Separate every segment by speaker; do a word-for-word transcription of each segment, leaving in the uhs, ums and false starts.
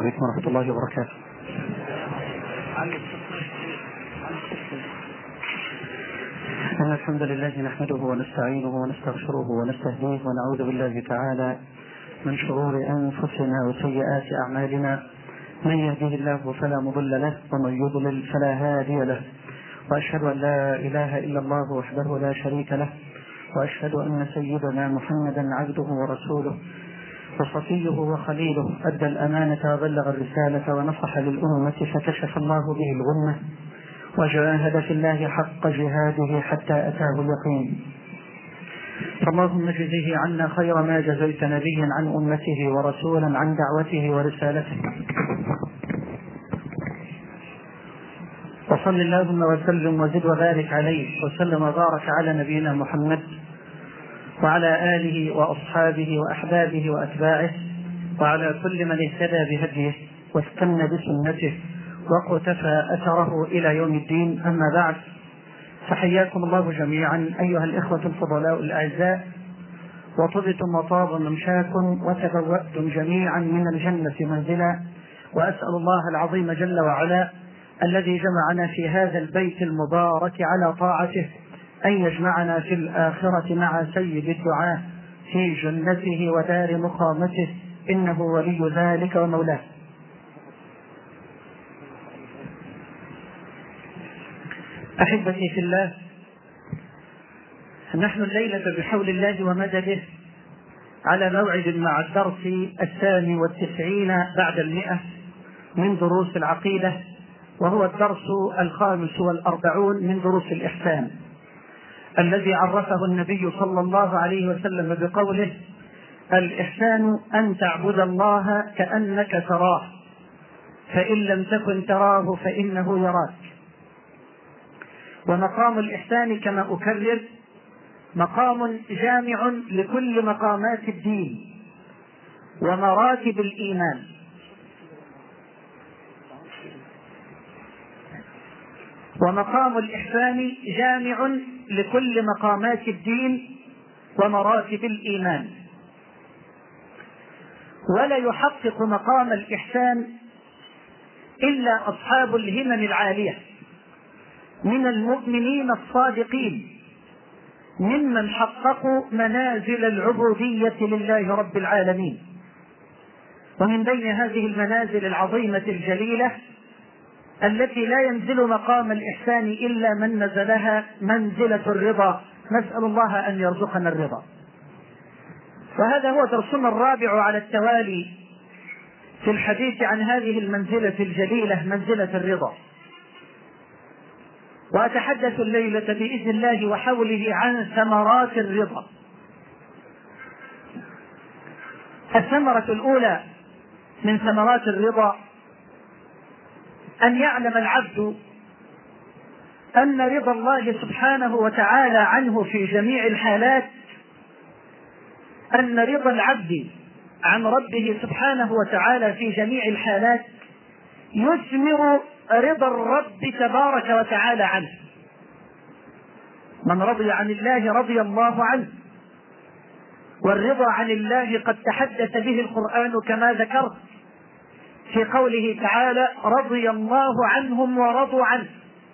Speaker 1: عليكم ورحمة الله وبركاته. إن الحمد لله نحمده ونستعينه ونستغفره ونستهديه ونعوذ بالله تعالى من شرور أنفسنا وسيئات أعمالنا، من يهده الله فلا مضل له ومن يضلل فلا هادي له، وأشهد أن لا إله إلا الله وحده لا شريك له، وأشهد أن سيدنا محمدا عبده ورسوله وصفيه وخليله، أدى الأمانة وبلغ الرسالة ونصح للأمة فكشف الله به الغمة وجاهد في الله حق جهاده حتى أتاه اليقين. فاللهم اجزه عنا خير ما جزيت نبيا عن أمته ورسولا عن دعوته ورسالته، وصل اللهم وسلم وزد وبارك عليه وسلم وبارك على نبينا محمد وعلى آله وأصحابه وأحبابه وأتباعه وعلى كل من اهتدى بهديه واستنى بسنته وقتفى أثره إلى يوم الدين. أما بعد، فحياكم الله جميعا أيها الإخوة الفضلاء الأعزاء، وطبتم وطاب ممشاكم وتبوأتم جميعا من الجنة منزلا، وأسأل الله العظيم جل وعلا الذي جمعنا في هذا البيت المبارك على طاعته أن يجمعنا في الآخرة مع سيد الدعاة في جنته ودار مقامته، إنه ولي ذلك ومولاه. أحبتي في الله، نحن الليلة بحول الله ومدده على موعد مع الدرس الثاني والتسعين بعد المئة من دروس العقيدة، وهو الدرس الخامس والأربعون من دروس الإحسان، الذي عرفه النبي صلى الله عليه وسلم بقوله: الإحسان أن تعبد الله كأنك تراه فإن لم تكن تراه فإنه يراك. ومقام الإحسان كما أكرر مقام جامع لكل مقامات الدين ومراتب الإيمان، ومقام الإحسان جامع لكل مقامات الدين ومراتب الإيمان. ولا يحقق مقام الإحسان إلا أصحاب الهمم العالية من المؤمنين الصادقين، ممن حققوا منازل العبودية لله رب العالمين. ومن بين هذه المنازل العظيمة الجليلة التي لا ينزل مقام الإحسان إلا من نزلها منزلة الرضا، نسأل الله أن يرزقنا الرضا. وهذا هو درسنا الرابع على التوالي في الحديث عن هذه المنزلة الجليلة، منزلة الرضا. وأتحدث الليلة بإذن الله وحوله عن ثمرات الرضا. الثمرة الأولى من ثمرات الرضا أن يعلم العبد أن رضا الله سبحانه وتعالى عنه في جميع الحالات، أن رضا العبد عن ربه سبحانه وتعالى في جميع الحالات يثمر رضا الرب تبارك وتعالى عنه. من رضي عن الله رضي الله عنه، والرضا عن الله قد تحدث به القرآن كما ذكرت في قوله تعالى: رضي الله عنهم ورضوا عنه.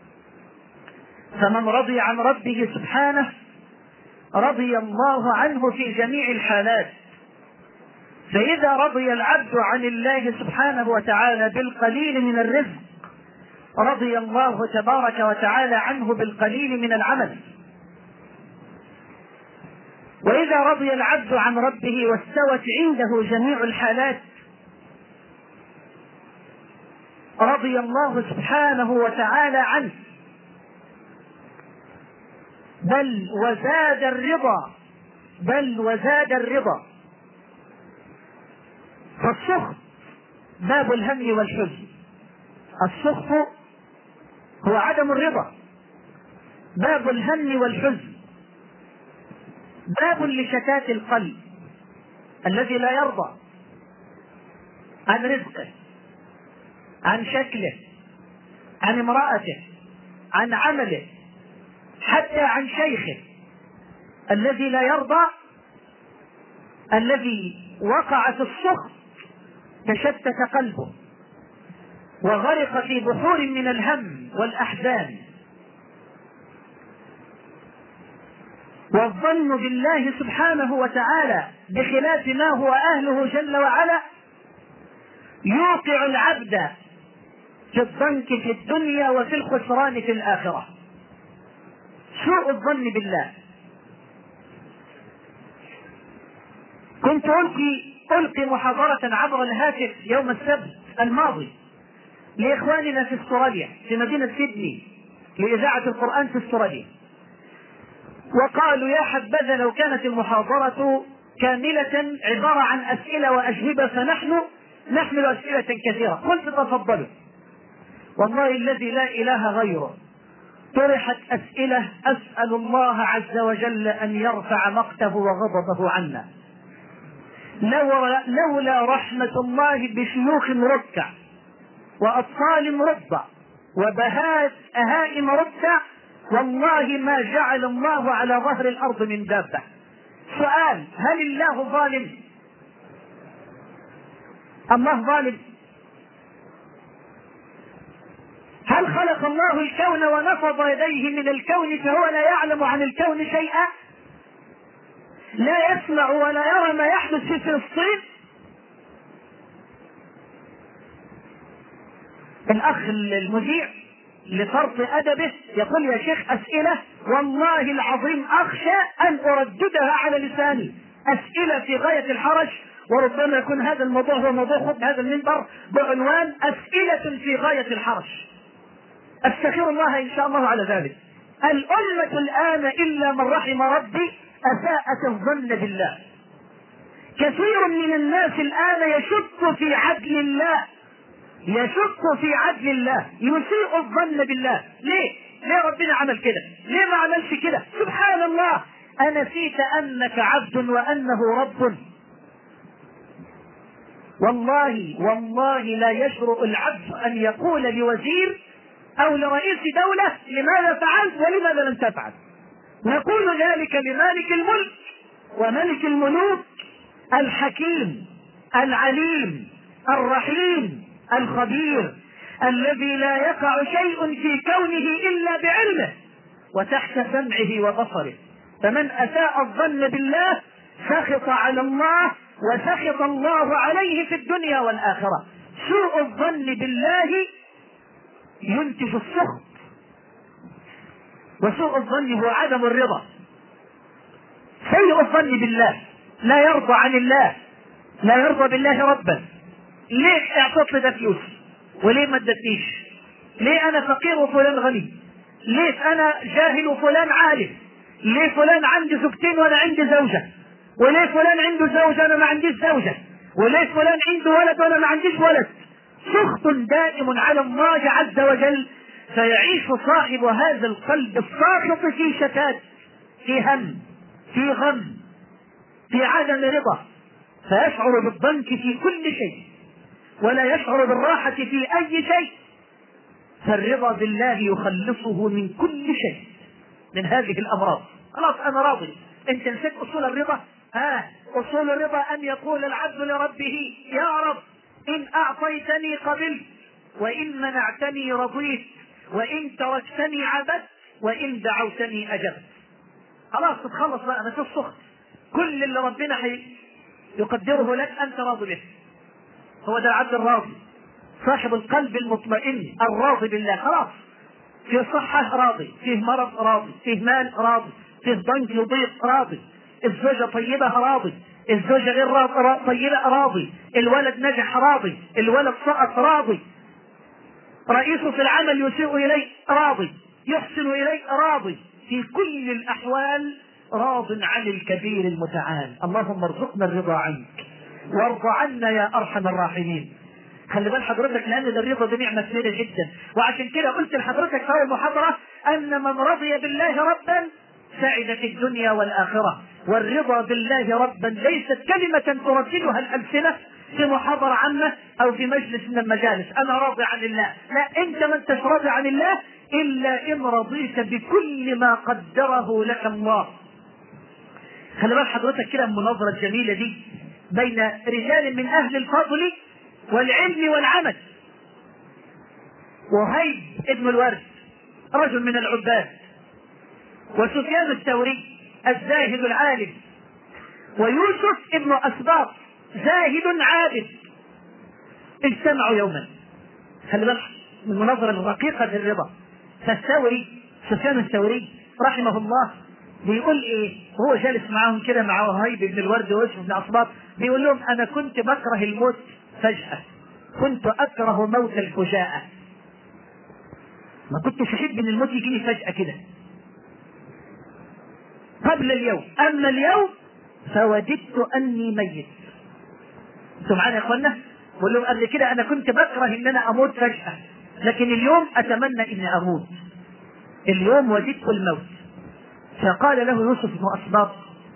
Speaker 1: فمن رضي عن ربه سبحانه رضي الله عنه في جميع الحالات. فإذا رضي العبد عن الله سبحانه وتعالى بالقليل من الرزق رضي الله تبارك وتعالى عنه بالقليل من العمل. وإذا رضي العبد عن ربه واستوت عنده جميع الحالات رضي الله سبحانه وتعالى عنه، بل وزاد الرضا بل وزاد الرضا. فالسخط باب الهم والحزن. السخط هو عدم الرضا، باب الهم والحزن، باب لشتات القلب الذي لا يرضى عن رزقه، عن شكله، عن امرأته، عن عمله، حتى عن شيخه. الذي لا يرضى، الذي وقع في السخط تشتت قلبه وغرق في بحور من الهم والأحزان. والظن بالله سبحانه وتعالى بخلاف ما هو أهله جل وعلا يوقع العبد في الضنك في الدنيا وفي الخسران في الآخرة. سوء الظن بالله. كنت ألقي ألقي محاضرة عبر الهاتف يوم السبت الماضي لإخواننا في استراليا في مدينة سيدني لإذاعة القرآن في استراليا، وقالوا يا حبذا لو كانت المحاضرة كاملة عبارة عن أسئلة وأجوبة، فنحن نحمل أسئلة كثيرة. قلت تفضلوا، والله الذي لا إله غيره طرحت أسئلة أسأل الله عز وجل أن يرفع مقته وغضبه عنا. لولا رحمة الله بشيوخ ركع وأطفال رضع وبهائم رضع والله ما جعل الله على ظهر الأرض من دابة. سؤال: هل الله ظالم؟ الله ظالم؟ هل خلق الله الكون ونفض يديه من الكون فهو لا يعلم عن الكون شيئا؟ لا يسمع ولا يرى ما يحدث في فلسطين؟ الأخ المذيع لفرط أدبه يقول يا شيخ أسئلة والله العظيم أخشى أن أرددها على لساني، أسئلة في غاية الحرج، وربما يكون هذا الموضوع هو موضوع خطب هذا المنبر بعنوان أسئلة في غاية الحرج. أستغفر الله إن شاء الله على ذلك. الأمة الآن إلا من رحم ربي أساءت الظن بالله. كثير من الناس الآن يشك في عدل الله، يشك في عدل الله، يسيء الظن بالله. ليه؟ ليه ربنا عمل كده؟ ليه ما عملش كده؟ سبحان الله، أنسيت أنك عبد وأنه رب؟ والله والله لا يجرؤ العبد أن يقول لوزير أو لرئيس دولة لماذا فعلت ولماذا لم تفعل. نقول ذلك لمالك الملك وملك الملوك الحكيم العليم الرحيم الخبير الذي لا يقع شيء في كونه إلا بعلمه وتحت سمعه وبصره. فمن أساء الظن بالله سخط على الله وسخط الله عليه في الدنيا والآخرة. سوء الظن بالله ينتج السخط، وسوء الظن هو عدم الرضا. سيء الظن بالله لا يرضى عن الله، لا يرضى بالله ربا. ليه اعطيت لي ده فلوس وليه ما ادتنيش؟ ليه انا فقير وفلان غني؟ ليه انا جاهل وفلان عالم؟ ليه فلان عنده زوجتين وانا عندي زوجة؟ وليه فلان عنده زوجة انا ما عنديش زوجة؟ وليه فلان عنده ولد وانا ما عنديش ولد؟ سخط دائم على الله عز وجل، فيعيش صاحب هذا القلب الساخط في شتات، في هم، في غم، في عدم رضا، فيشعر بالضنك في كل شيء ولا يشعر بالراحة في أي شيء. فالرضا بالله يخلصه من كل شيء من هذه الأمراض. خلاص أنا راضي. أنت نسيت أصول الرضا؟ ها أصول الرضا أن يقول العبد لربه يا رب إن أعطيتني قبلت، وإن منعتني رضيت، وإن تركتني عبدت، وإن دعوتني أجبت. خلاص تتخلص بقى من السخط. كل اللي ربنا حي... يقدره لك أنت راضي به. هو ده العبد الراضي، صاحب القلب المطمئن الراضي بالله. خلاص في صحة راضي، فيه مرض راضي، فيه مال راضي، فيه ضنك وضيق راضي، الزوجة طيبة راضي، الزوجة غير راضي طيبة راضي، الولد نجح راضي، الولد سقط راضي، رئيسه في العمل يسيء إليه راضي، يحسن إليه راضي، في كل الأحوال راض عن الكبير المتعال. اللهم ارزقنا الرضا عنك وارض عنا يا أرحم الراحمين. خلي بال حضرتك لأن الرضا دي نعمة كبيرة جدا، وعشان كده قلت لحضرتك في أول محاضرة أن من رضي بالله ربا سعد في الدنيا والآخرة. والرضا بالله ربا ليست كلمة ترددها الألسنة في محاضرة عامة أو في مجلس من المجالس أنا راضي عن الله. لا، أنت ما أنتش راضي عن الله إلا إن رضيت بكل ما قدره لك الله. خلي بال حضرتك كده المناظرة الجميلة دي بين رجال من أهل الفضل والعلم والعمل. وهيب ابن الورد رجل من العباد، وسفيان الثوري الزاهد العالم، ويوسف ابن أسباط زاهد عابد، اجتمعوا يوما. خلي بالك من المناظرة الرقيقة للرضا. فالثوري سفيان الثوري رحمه الله بيقول ايه؟ هو جالس معاهم كده مع وهيب بن الورد ويوسف بن أسباط، بيقول لهم انا كنت بكره الموت فجأة، كنت اكره موت الفجاءة، ما كنتش احب ان الموت يجيني فجأة كده قبل اليوم، اما اليوم فوددت اني ميت. انتوا معانا يا اخوانا؟ بقول لهم قبل كده انا كنت بكره ان انا اموت فجأة، لكن اليوم اتمنى اني اموت، اليوم وجدت الموت. فقال له يوسف بن أسباط: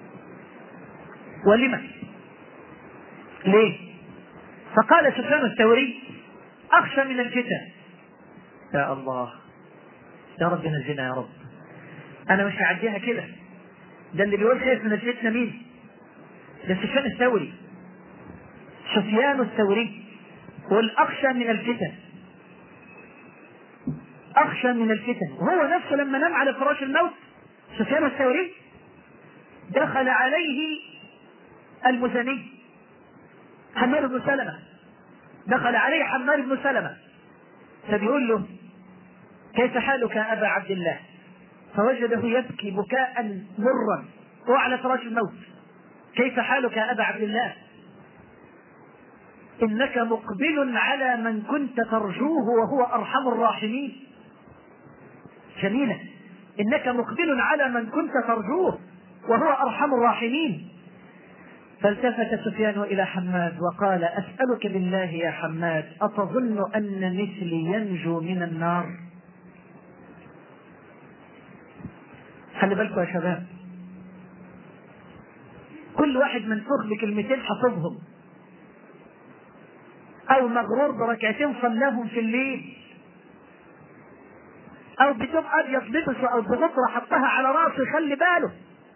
Speaker 1: ولم؟ ليه؟ فقال سفيان الثوري: اخشى من الفتن. يا الله، يا رب نجنا يا رب، انا مش هعديها كده. ده اللي بيقول خايف من الفتنه مين؟ ده سفيان الثوري. سفيان الثوري يقول اخشى من الفتن، اخشى من الفتن. وهو نفسه لما نام على فراش الموت سفيان الثوري دخل عليه المزني حمار بن سلمة، دخل عليه حمار بن سلمة فبيقول له: كيف حالك يا أبا عبد الله؟ فوجده يبكي بكاء مرا وهو على فراش الموت. كيف حالك يا أبا عبد الله؟ إنك مقبل على من كنت ترجوه وهو أرحم الراحمين. جميلة، إنك مقبل على من كنت ترجوه وهو أرحم الراحمين. فالتفت سفيان إلى حماد وقال: أسألك بالله يا حماد، أتظن أن مثلي ينجو من النار؟ خلي بالكم يا شباب، كل واحد منفوخ بكلمتين حفظهم، أو مغرور بركعتين صلاهم في الليل، أو بدون أبيض لبسه، أو بغطرة حطها على راسه. خلي باله،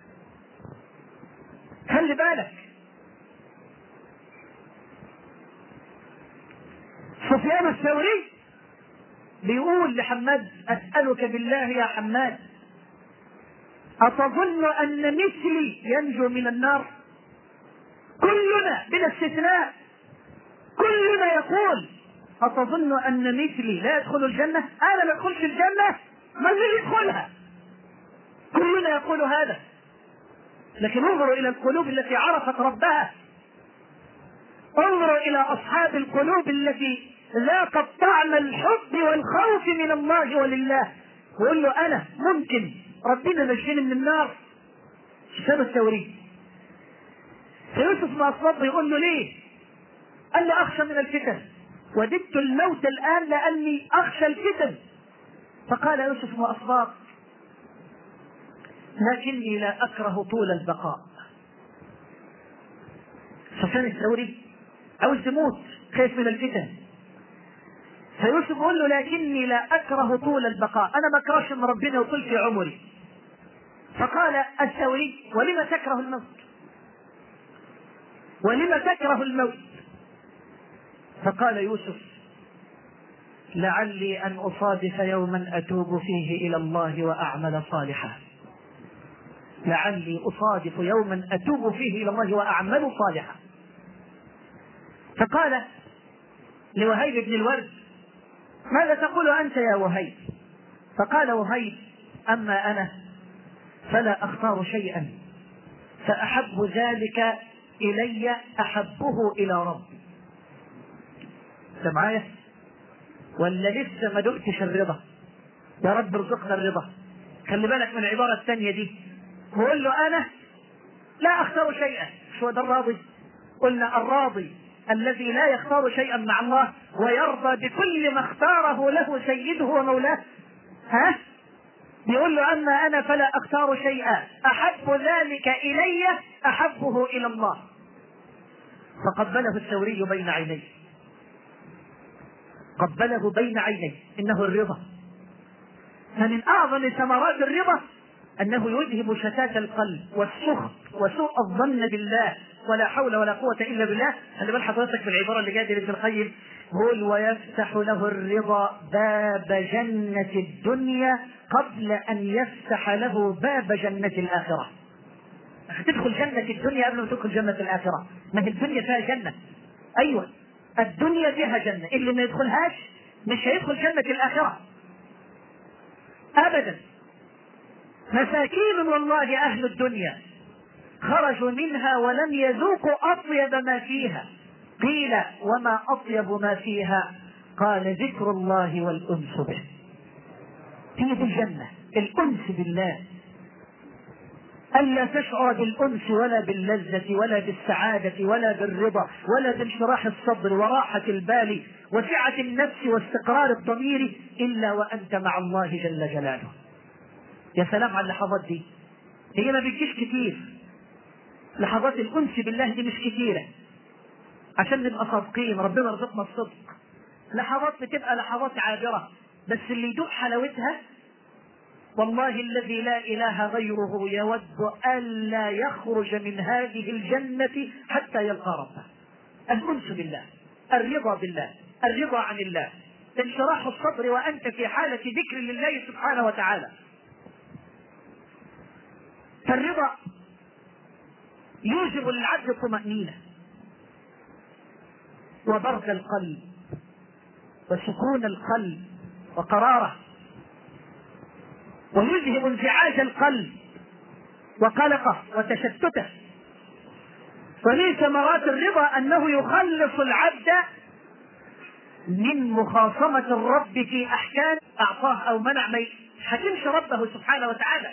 Speaker 1: خلي بالك. سفيان الثوري بيقول لحماد: أسألك بالله يا حماد، أتظن أن مثلي ينجو من النار؟ كلنا بلا استثناء، كلنا يقول: أتظن أن مثلي لا يدخل الجنة؟ أنا ما أدخلش الجنة، من اللي يدخلها؟ كلنا يقول هذا. لكن انظروا إلى القلوب التي عرفت ربها، انظروا إلى أصحاب القلوب التي ذاقت طعم الحب والخوف من الله ولله، ويقول له: أنا ممكن ربنا نجيني من النار. سفيان الثوري. فيوسف بن أسباط يقول له: ليه؟ قال له: أخشى من الفتن، وددت الموت الآن لأني أخشى الفتن. فقال يوسف بن أسباط: لكني لا أكره طول البقاء. سفيان الثوري عاوز يموت، خايف من الفتن. فيوسف يقول له: لكني لا أكره طول البقاء، أنا ما أكرهش من ربنا يطول في عمري. فقال الثوري: ولم تكره الموت؟ ولم تكره الموت؟ فقال يوسف: لعلي أن أصادف يوما أتوب فيه إلى الله وأعمل صالحا. لعلي أصادف يوما أتوب فيه إلى الله وأعمل صالحا. فقال لوهيب بن الورد: ماذا تقول أنت يا وهيب؟ فقال وهيب: أما أنا فلا أختار شيئا، فأحب ذلك إلي أحبه إلى ربي. أنت معايا ولا لسه ما دقتش الرضا؟ يا رب ارزقنا الرضا. خلي بالك من العبارة الثانية دي، وقول له: أنا لا أختار شيئا. شو ده الراضي؟ قلنا الراضي الذي لا يختار شيئا مع الله ويرضى بكل ما اختاره له سيده ومولاه. ها؟ يقول له: أما أنا فلا أختار شيئا، أحب ذلك إلي أحبه إلى الله. فقبله الثوري بين عينيه، قبله بين عينيه. إنه الرضا. فمن أعظم ثمرات الرضا أنه يذهب شتات القلب والسخط وسوء الظن بالله ولا حول ولا قوة إلا بالله. خلي بال حضرتك بالعبارة اللي جاية لابن القيم، قول ويفتح له الرضا باب جنة الدنيا قبل أن يفتح له باب جنة الآخرة. هتدخل جنة الدنيا قبل ما تدخل جنة الآخرة. ما هي الدنيا فيها جنة، أيوة الدنيا فيها جنة، اللي ما يدخلهاش مش هيدخل جنة الآخرة أبدا. مساكين والله أهل الدنيا خرجوا منها ولم يذوقوا أطيب ما فيها. قيل وما أطيب ما فيها؟ قال ذكر الله والأنس به. هي دي الجنة، الأنس بالله، ألا تشعر بالأنس ولا باللذة ولا بالسعادة ولا بالرضا ولا بانشراح الصدر وراحة البال وسعة النفس واستقرار الضمير إلا وأنت مع الله جل جلاله. يا سلام على اللحظات دي، هي ما بتجيش كتير. لحظات الأنس بالله دي مش كتيرة، عشان نبقى صادقين، ربنا يرزقنا الصدق. لحظات بتبقى لحظات عابرة، بس اللي يدوق حلاوتها والله الذي لا إله غيره يود ألا يخرج من هذه الجنة حتى يلقى ربه. الأنس بالله، الرضا بالله، الرضا عن الله، انشراح الصدر وأنت في حالة ذكر لله سبحانه وتعالى. فالرضا يوجب للعبد الطمأنينة وبرد القلب وسكون القلب وقراره، ويذهب انزعاج القلب وقلقه وتشتته. ومن ثمرات الرضا أنه يخلص العبد من مخاصمة الرب في أحكام أعطاه أو منع، ما يحكمش ربه سبحانه وتعالى.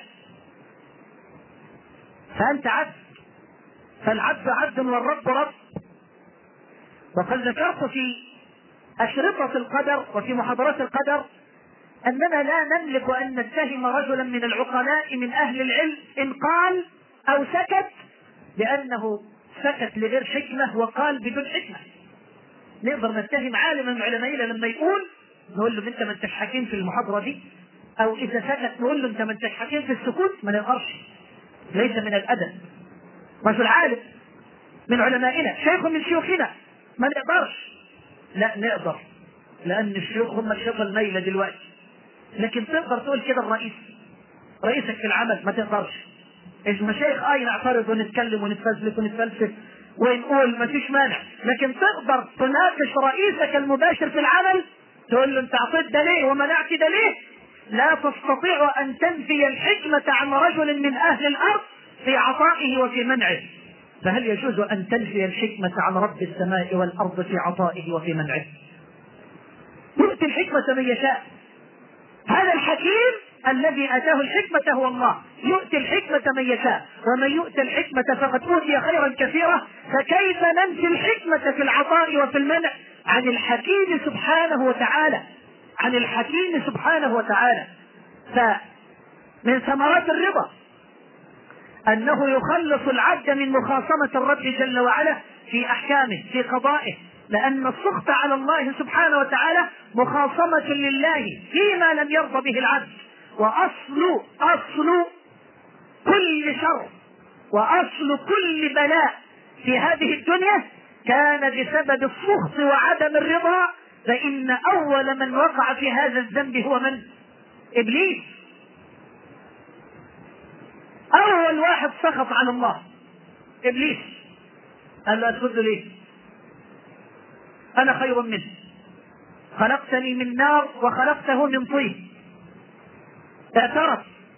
Speaker 1: فأنت عبد، فالعبد عبد والرب رب. وقد ذكرت في أشرطة القدر وفي محاضرات القدر أننا لا نملك أن نتهم رجلا من العقلاء من أهل العلم إن قال أو سكت لأنه سكت لغير حكمة وقال بدون حكمة. نقدر نتهم عالما من علمائنا لما يقول نقول له أنت ما أنتش حكيم في المحاضرة دي، أو إذا سكت نقول له أنت ما أنتش حكيم في السكوت. ما نقدرش، ليس من الأدب. رجل عالم من علمائنا، شيخ من شيوخنا، ما نقدرش. لا نقدر، لأن الشيوخ هم الشيخ الميلة دلوقتي. لكن تقدر تقول كده الرئيس، رئيسك في العمل ما تقدرش. المشايخ اي نعترض ونتكلم ونتفزلك ونتفلسف ونقول ما فيش مانع، لكن تقدر تناقش رئيسك المباشر في العمل تقول له انت اعطيت ده ليه ومنعت ده ليه؟ لا تستطيع ان تنفي الحكمة عن رجل من اهل الارض في عطائه وفي منعه. فهل يجوز ان تنفي الحكمة عن رب السماء والارض في عطائه وفي منعه؟ يؤتي الحكمة من يشاء. هذا الحكيم الذي اتاه الحكمة هو الله، يؤتي الحكمة من يشاء، ومن يؤتى الحكمة فقد اوتي خيرا كثيرا. فكيف ننفي الحكمة في العطاء وفي المنع عن الحكيم سبحانه وتعالى، عن الحكيم سبحانه وتعالى. فمن ثمرات الرضا انه يخلص العبد من مخاصمة الرب جل وعلا في احكامه في قضائه، لأن السخط على الله سبحانه وتعالى مخاصمة لله فيما لم يرضى به العبد. وأصل أصل كل شر وأصل كل بلاء في هذه الدنيا كان بسبب السخط وعدم الرضا. فإن أول من وقع في هذا الذنب هو من؟ إبليس. أول واحد سخط على الله إبليس، قال له أسجد ليه؟ أنا خير منه، خلقتني من نار وخلقته من طين. اعترف،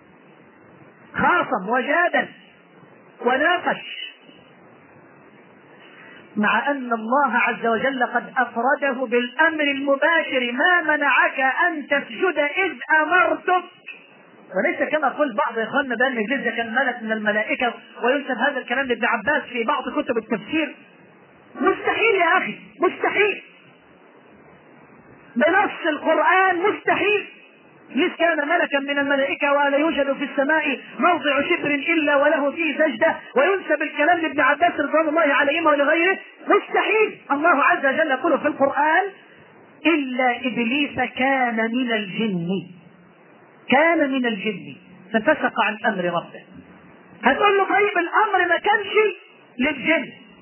Speaker 1: خاصم وجادل وناقش، مع أن الله عز وجل قد أفرده بالأمر المباشر: ما منعك أن تسجد إذ أمرتك. وليس كما قال بعض إخواننا بأن إبليس كان ملك من الملائكة، وينسب هذا الكلام لابن عباس في بعض كتب التفسير. مستحيل يا أخي، مستحيل بنص القرآن، مستحيل. إذ كان ملكا من الملائكة ولا يوجد في السماء موضع شبر إلا وله فيه سجدة، وينسب الكلام لابن عباس رضوان الله عليهما ولغيره. مستحيل. الله عز وجل يقول في القرآن: إلا إبليس كان من الجن، كان من الجن ففسق عن أمر ربه. هتقول له طيب الأمر ما كانش للجن،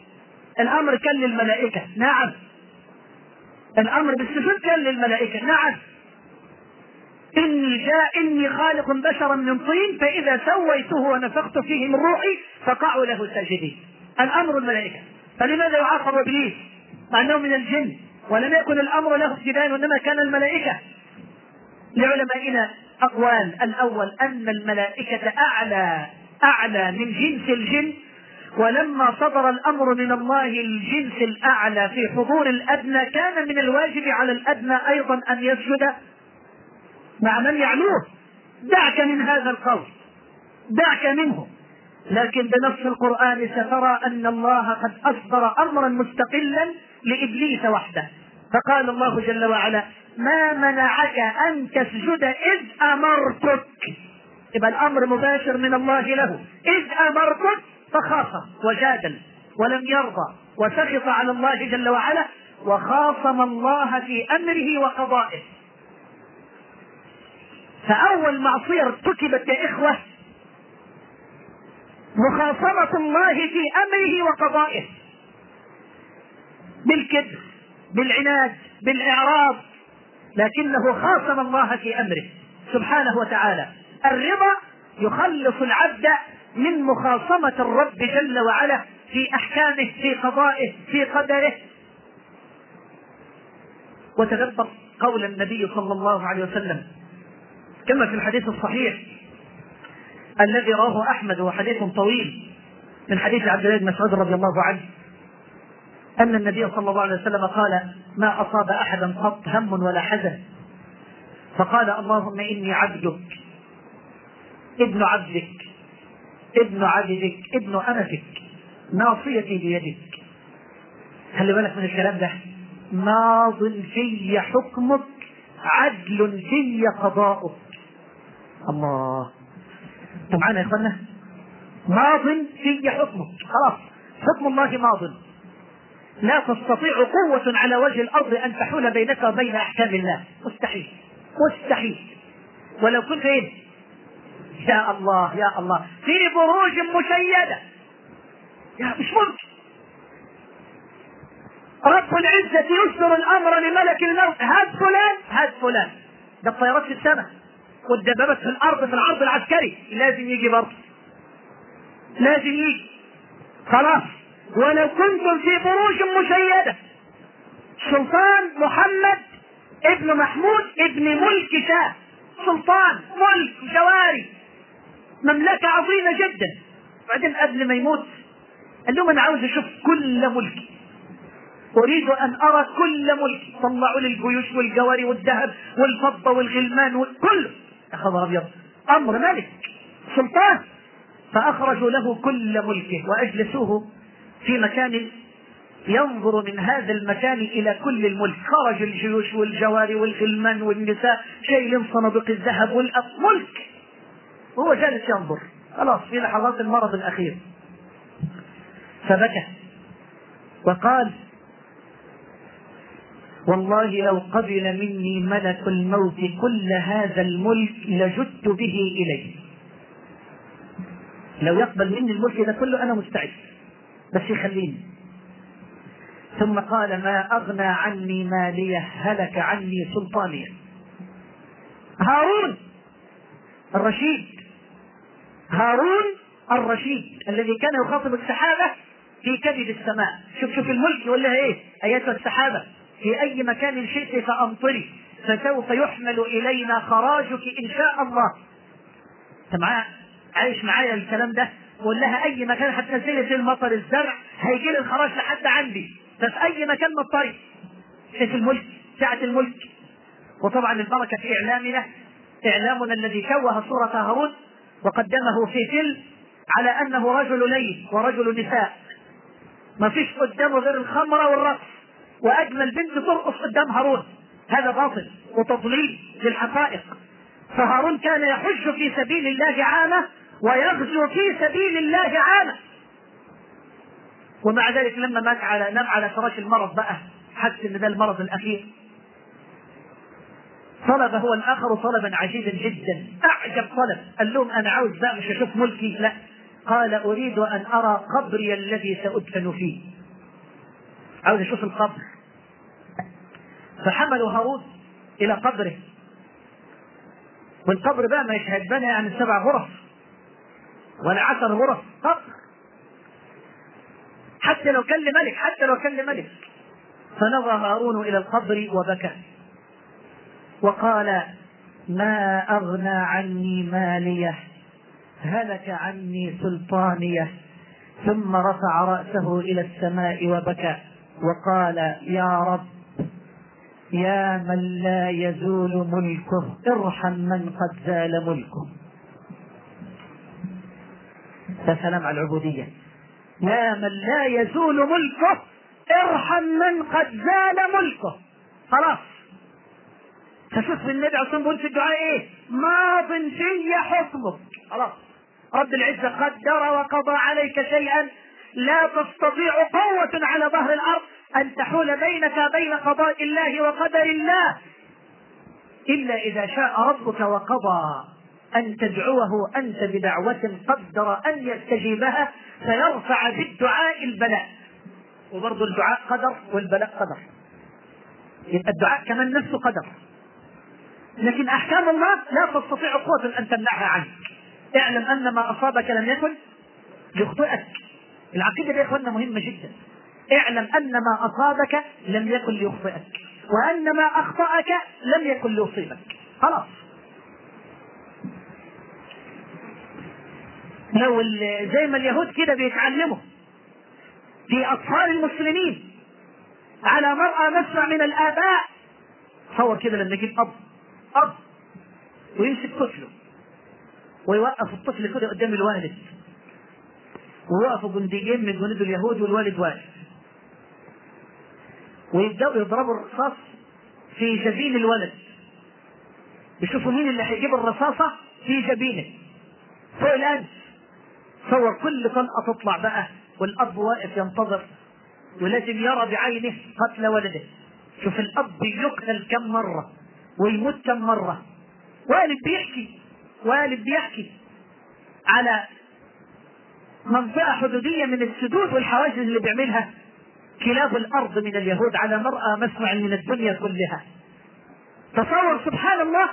Speaker 1: الأمر كان للملائكة، نعم. الأمر بالسجود كان للملائكة، نعم. إني جاء إني خالق بشرا من طين فإذا سويته ونفخت فيه من روحي فقعوا له ساجدين. الأمر الملائكة. فلماذا يعاقب إبليس مع أنه من الجن ولم يكن الأمر له ابتداء وإنما كان الملائكة؟ لعلمائنا أقوال. الأول أن الملائكة أعلى أعلى من جنس الجن، ولما صدر الأمر من الله الجنس الأعلى في حضور الأدنى كان من الواجب على الأدنى أيضا أن يسجد مع من يعلوه. دعك من هذا القول، دعك منه. لكن بنص القرآن سترى أن الله قد أصدر أمرا مستقلا لإبليس وحده، فقال الله جل وعلا: ما منعك أن تسجد إذ أمرتك. يبقى الأمر مباشر من الله له، إذ أمرتك، فخاصم وجادل ولم يرضى وسخط على الله جل وعلا وخاصم الله في أمره وقضائه. فأول معصية ارتكبت يا إخوة مخاصمة الله في أمره وقضائه، بالكبر، بالعناد، بالإعراض، لكنه خاصم الله في أمره سبحانه وتعالى. الرضا يخلص العبد من مخاصمة الرب جل وعلا في أحكامه، في قضائه، في قدره. وتدبر قول النبي صلى الله عليه وسلم كما في الحديث الصحيح الذي رواه أحمد، وحديث طويل من حديث عبد الله بن مسعود رضي الله عنه، أن النبي صلى الله عليه وسلم قال: ما أصاب أحدا قط هم ولا حزن فقال: اللهم إني عبدك ابن عبدك ابن عبدك ابن أمتك ناصيتي بيدك. خلي بالك من الكلام ده، ماض في حكمك عدل في قضاؤك. الله، انتم معانا يا اخوانا؟ ماض في حكمك، خلاص حكم الله ماض، لا تستطيع قوة على وجه الأرض أن تحول بينك وبين أحكام الله، مستحيل مستحيل. ولو كنت إيه؟ يا الله يا الله في بروج مشيدة، يا مش ممكن. رب العزة يصدر الأمر لملك الموت: هات فلان هات فلان. ده الطيارات في السماء والدبابات في الأرض في العرض العسكري لازم يجي برضه، لازم يجي خلاص. ولو كنتم في بروج مشيدة، سلطان محمد ابن محمود ابن ملك شاه، سلطان ملك جواري، مملكة عظيمة جدا. بعدين قبل ما يموت قال لهم: أنا عاوز أشوف كل ملكي، أريد أن أرى كل ملكي. طلعوا لي الجيوش والجواري والذهب والفضة والغلمان وكله. يا خبر أبيض، أمر ملك سلطان. فأخرجوا له كل ملكه وأجلسوه في مكان ينظر من هذا المكان إلى كل الملك. خرج الجيوش والجواري والغلمان والنساء شايلين صناديق الذهب والملك، وهو جالس ينظر خلاص في لحظات المرض الأخير. فبكى وقال: والله لو قبل مني ملك الموت كل هذا الملك لجدت به إليه. لو يقبل مني الملك ده كله أنا مستعد، بس يخليني. ثم قال: ما أغنى عني مالية هلك عني سلطانية. هارون الرشيد، هارون الرشيد الذي كان يخاطب السحابة في كبد السماء. شوف شوف الملك يقول لها ايه: ايتها السحابة في اي مكان شئت فامطري فسوف يحمل الينا خراجك ان شاء الله. انت معايا عايش معايا الكلام ده؟ قول لها اي مكان هتنزلي في المطر الزرع هيجي لي الخراج لحد عندي، ففي اي مكان مطري. شوف الملك، سعة الملك. وطبعا البركة في اعلامنا، اعلامنا الذي شوه صورة هارون وقدمه في فيلم على انه رجل ليل ورجل نساء، ما فيش قدامه غير الخمرة والرقص، واجمل بنت ترقص قدام هارون. هذا باطل وتضليل للحقائق. فهارون كان يحج في سبيل الله عامة ويغزو في سبيل الله عامة، ومع ذلك لما مات على نام على فراش المرض بقى، حس ان ده المرض الاخير، طلب هو الاخر طلبا عجيبا جدا، اعجب طلب. قال لهم: انا عاوز بقى مش اشوف ملكي، لا، قال: اريد ان ارى قبري الذي سادفن فيه. عاوز يشوف القبر، فحملوا هارون الى قبره، والقبر بقى ما يشهد بنا يعني سبع غرف ولا عشر غرف، قبر حتى لو كان لملك، حتى لو كان لملك. فنظر هارون الى القبر وبكى وقال: ما اغنى عني ماليه، هلك عني سلطانيه. ثم رفع رأسه إلى السماء وبكى وقال: يا رب، يا من لا يزول ملكه، ارحم من قد زال ملكه. يا سلام على العبودية. يا من لا يزول ملكه، ارحم من قد زال ملكه. خلاص. فشوف النبي عليه الصلاة والسلام في الدعاء ايه؟ ماض في حكمك. خلاص، رب العزة قدر وقضى عليك شيئا لا تستطيع قوة على ظهر الأرض أن تحول بينك وبين قضاء الله وقدر الله، إلا إذا شاء ربك وقضى أن تدعوه أنت بدعوة قدر أن يستجيبها فيرفع بالدعاء البلاء. وبرضو الدعاء قدر والبلاء قدر، يبقى الدعاء كمان نفسه قدر، لكن أحكام الله لا تستطيع قوة أن تمنعها عنك. اعلم أن ما أصابك لم يكن ليخطئك. العقيدة دي يا إخواننا مهمة جدا. اعلم أن ما أصابك لم يكن ليخطئك، وأن ما أخطأك لم يكن ليصيبك. خلاص. لو زي ما اليهود كده بيتعلموا في أطفال المسلمين على مرأى مسمع من الآباء، تصور كده لما يجيب أب أب ويمسك طفله ويوقف الطفل كده قدام الوالد، ويوقفوا جنديين من جنود اليهود والوالد واقف، ويبدأوا يضربوا الرصاص في جبين الولد، يشوفوا مين اللي هيجيب الرصاصة في جبينه فوق الأنف. تصور كل طلقة تطلع بقى والأب واقف ينتظر ولازم يرى بعينه قتل ولده. شوف الأب يقتل كم مرة ويموت كم مرة. والد بيحكي والد بيحكي على منطقة حدودية من السدود والحواجز اللي بيعملها كلاب الأرض من اليهود على مرأى مسمع من الدنيا كلها. تصور سبحان الله،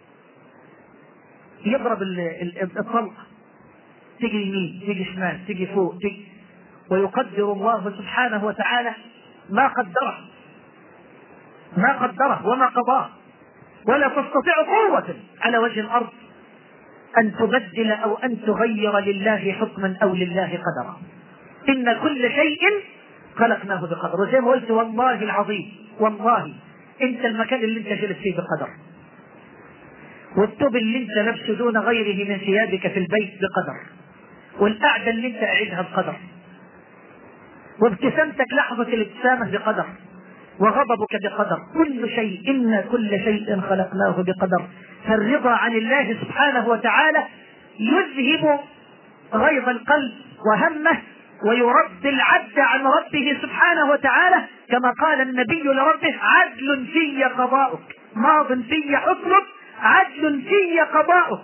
Speaker 1: يضرب الطلقة تيجي يمين تيجي شمال تيجي فوق تيجي، ويقدر الله سبحانه وتعالى ما قدره ما قدره وما قضاه، ولا تستطيع قوة على وجه الأرض أن تبدل أو أن تغير لله حكما أو لله قدرا. إن كل شيء خلقناه بقدر. وزي ما قلت والله العظيم، والله أنت المكان اللي أنت جلس فيه بقدر، والثوب اللي أنت لابسه دون غيره من ثيابك في البيت بقدر، والقعدة اللي أنت قاعدها بقدر، وابتسامتك لحظة الابتسامة بقدر، وغضبك بقدر. كل شيء إن كل شيء خلقناه بقدر. فالرضا عن الله سبحانه وتعالى يذهب غيظ القلب وهمه، ويرد العبد عن ربه سبحانه وتعالى، كما قال النبي لربه: عدل في قضاؤك، ماض في حكمك، عدل في قضاؤك.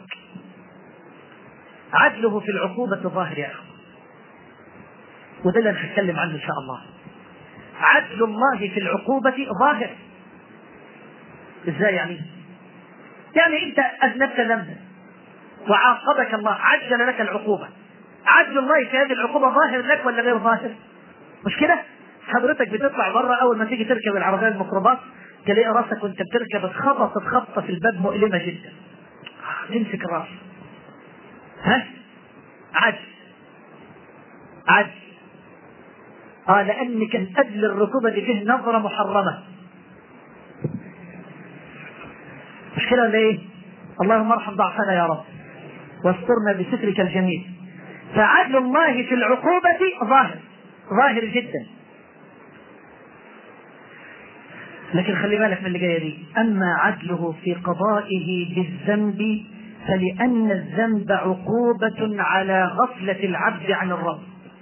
Speaker 1: عدله في العقوبة ظاهر يا أخي، وده اللي هنتكلم عنه إن شاء الله. عدل الله في العقوبة ظاهر. ازاي يعني؟ يعني انت اذنبت ذنبا وعاقبك الله، عجل لك العقوبة. عدل الله في هذه العقوبة ظاهر لك ولا غير ظاهر؟ مش كده؟ حضرتك بتطلع بره، اول ما تيجي تركب العربية الميكروباص تلاقي راسك وانت بتركب اتخبطت خبطة في الباب مؤلمة جدا، تمسك الراس. ها؟ عدل عدل اه لأن كان قبل الركوبة دي فيه نظرة محرمة، مش كده ولا ايه؟ اللهم ارحم ضعفنا يا رب واسترنا بسترك الجميل. فعدل الله في العقوبة ظاهر ظاهر جدا. لكن خلي بالك من اللي جايه دي: اما عدله في قضائه بالذنب فلأن الذنب عقوبة على غفلة العبد عن الرب.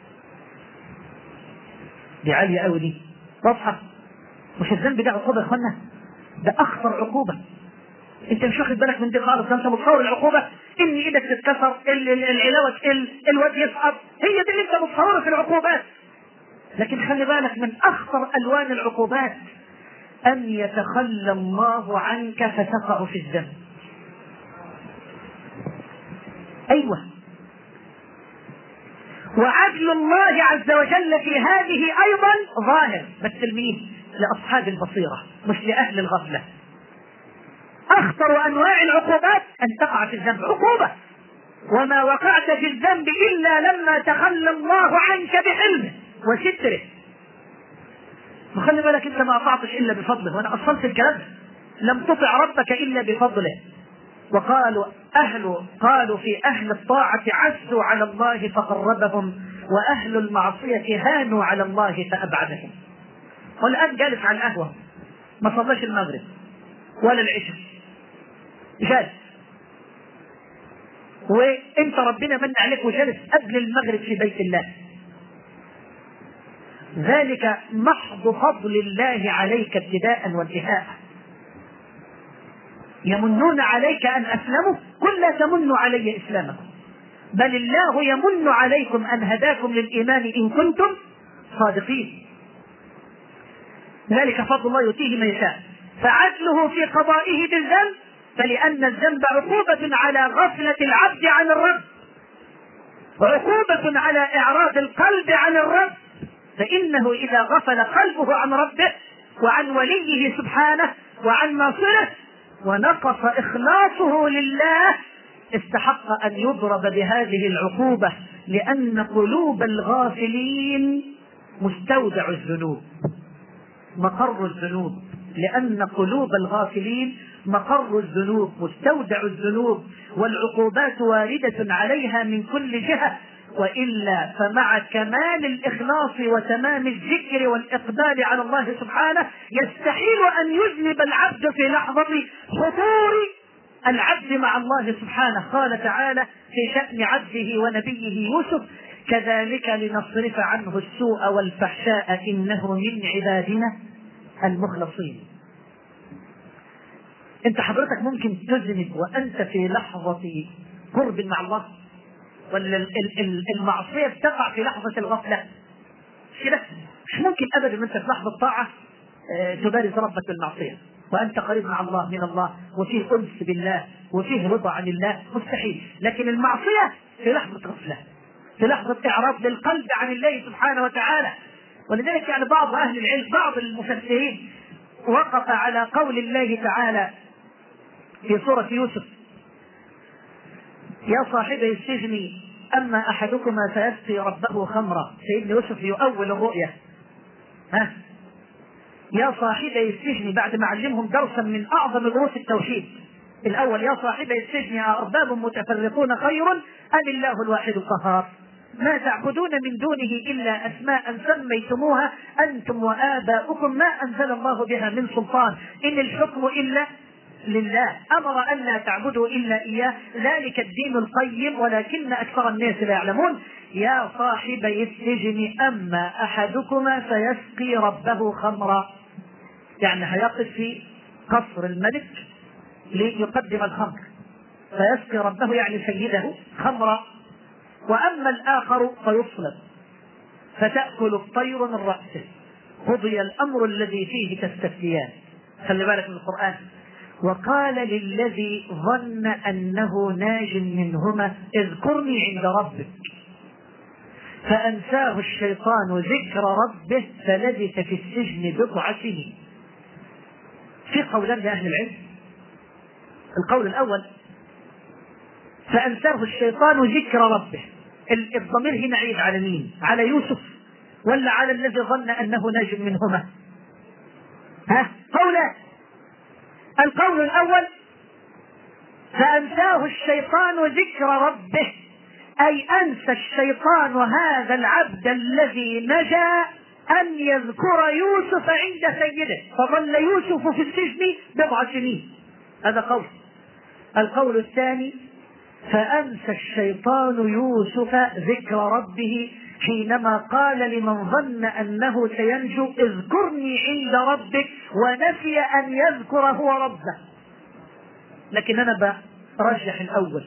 Speaker 1: دي عالية قوي دي، واضحة؟ مش الذنب ده عقوبة يا اخوانا، ده اخطر عقوبة. انت مش واخد بالك من دي خالص. انت متصور العقوبة ان ايدك تتكسر، العلاوة تقل، الواد يسقط، هي دي اللي انت متصوره في العقوبات. لكن خلي بالك من أخطر ألوان العقوبات أن يتخلى الله عنك فتقع في الذنب. أيوة. وعدل الله عز وجل في هذه أيضا ظاهر، بس لمين؟ لأصحاب البصيرة مش لأهل الغفلة. أخطر أنواع العقوبات أن تقع في الذنب عقوبة، وما وقعت في الذنب إلا لما تخلى الله عنك بحلمه وستره. وخلي بالك أنت ما أطعتش إلا بفضله، وأنا أصلت الكلام، لم تطع ربك إلا بفضله. وقالوا أهل قالوا في أهل الطاعة عزوا على الله فقربهم، وأهل المعصية هانوا على الله فأبعدهم. والآن جالس على القهوة ما صلاش المغرب ولا العشاء، جالس، وانت ربنا من عليك وجالس قبل المغرب في بيت الله، ذلك محض فضل الله عليك ابتداء وانتهاء. يمنون عليك أن أسلموا، قل لا تمنوا علي إسلامكم، بل الله يمن عليكم أن هداكم للإيمان إن كنتم صادقين. ذلك فضل الله يؤتيه من يشاء. فعدله في قضائه بالذنب، فلأن الذنب عقوبة على غفلة العبد عن الرب، وعقوبة على إعراض القلب عن الرب، فإنه إذا غفل قلبه عن ربه وعن وليه سبحانه وعن ناصره ونقص إخلاصه لله استحق أن يضرب بهذه العقوبة، لأن قلوب الغافلين مستودع الذنوب، مقر الذنوب، لأن قلوب الغافلين مقر الذنوب، مستودع الذنوب، والعقوبات واردة عليها من كل جهة، وإلا فمع كمال الإخلاص وتمام الذكر والإقبال على الله سبحانه يستحيل أن يذنب العبد في لحظة حضور العبد مع الله سبحانه. قال تعالى في شأن عبده ونبيه يوسف: كذلك لنصرف عنه السوء والفحشاء إنه من عبادنا المخلصين. انت حضرتك ممكن تذنب وانت في لحظة قرب مع الله، ولا المعصية بتقع في لحظة الغفلة كده؟ مش ممكن ابدا ان انت في لحظة طاعة تبارز ربك بالمعصية وانت قريب مع الله من الله وفيه انس بالله وفيه رضا عن الله، مستحيل. لكن المعصية في لحظة غفلة، في لحظة اعراض للقلب عن الله سبحانه وتعالى. ولذلك يعني بعض اهل العلم، بعض المفسرين، وقف على قول الله تعالى في سورة يوسف: يا صاحبي السجن أما أحدكما فيسقي ربه خمرا. سيدنا يوسف يؤول الرؤية، ها يا صاحبي السجن، بعد ما علمهم درسا من أعظم دروس التوحيد. الأول: يا صاحبي السجن أأرباب متفرقون خير أم الله الواحد القهار ما تعبدون من دونه إلا أسماء سميتموها أنتم وآباؤكم ما أنزل الله بها من سلطان إن الحكم إلا لله أمر أن لا تعبدوا إلا إياه ذلك الدين القيم ولكن أكثر الناس لا يعلمون. يا صاحبي السجن أما أحدكما فيسقي ربه خمرا، يعني هيقف في قصر الملك ليقدم الخمر، فيسقي ربه يعني سيده خمرا. وأما الآخر فيصلب فتأكل الطير من رأسه قضي الأمر الذي فيه تستفتيان. خلي بالك من القرآن. وقال للذي ظن أنه ناج منهما اذكرني عند ربك فأنساه الشيطان ذكر ربه فلبث في السجن بضع سنين. في قولان لأهل العلم. القول الأول: فأنساه الشيطان ذكر ربه، الضمير هنا عيد على مين؟ على يوسف ولا على الذي ظن أنه ناج منهما؟ ها قولان. القول الأول: فأنساه الشيطان ذكر ربه، أي أنسى الشيطان هذا العبد الذي نجا أن يذكر يوسف عند سيده، فظل يوسف في السجن بضع سنين. هذا قول. القول الثاني: فأنسى الشيطان يوسف ذكر ربه حينما قال لمن ظن أنه سينجو اذكرني عند ربك، ونسي أن يذكر هو ربه. لكن أنا برجح الأول،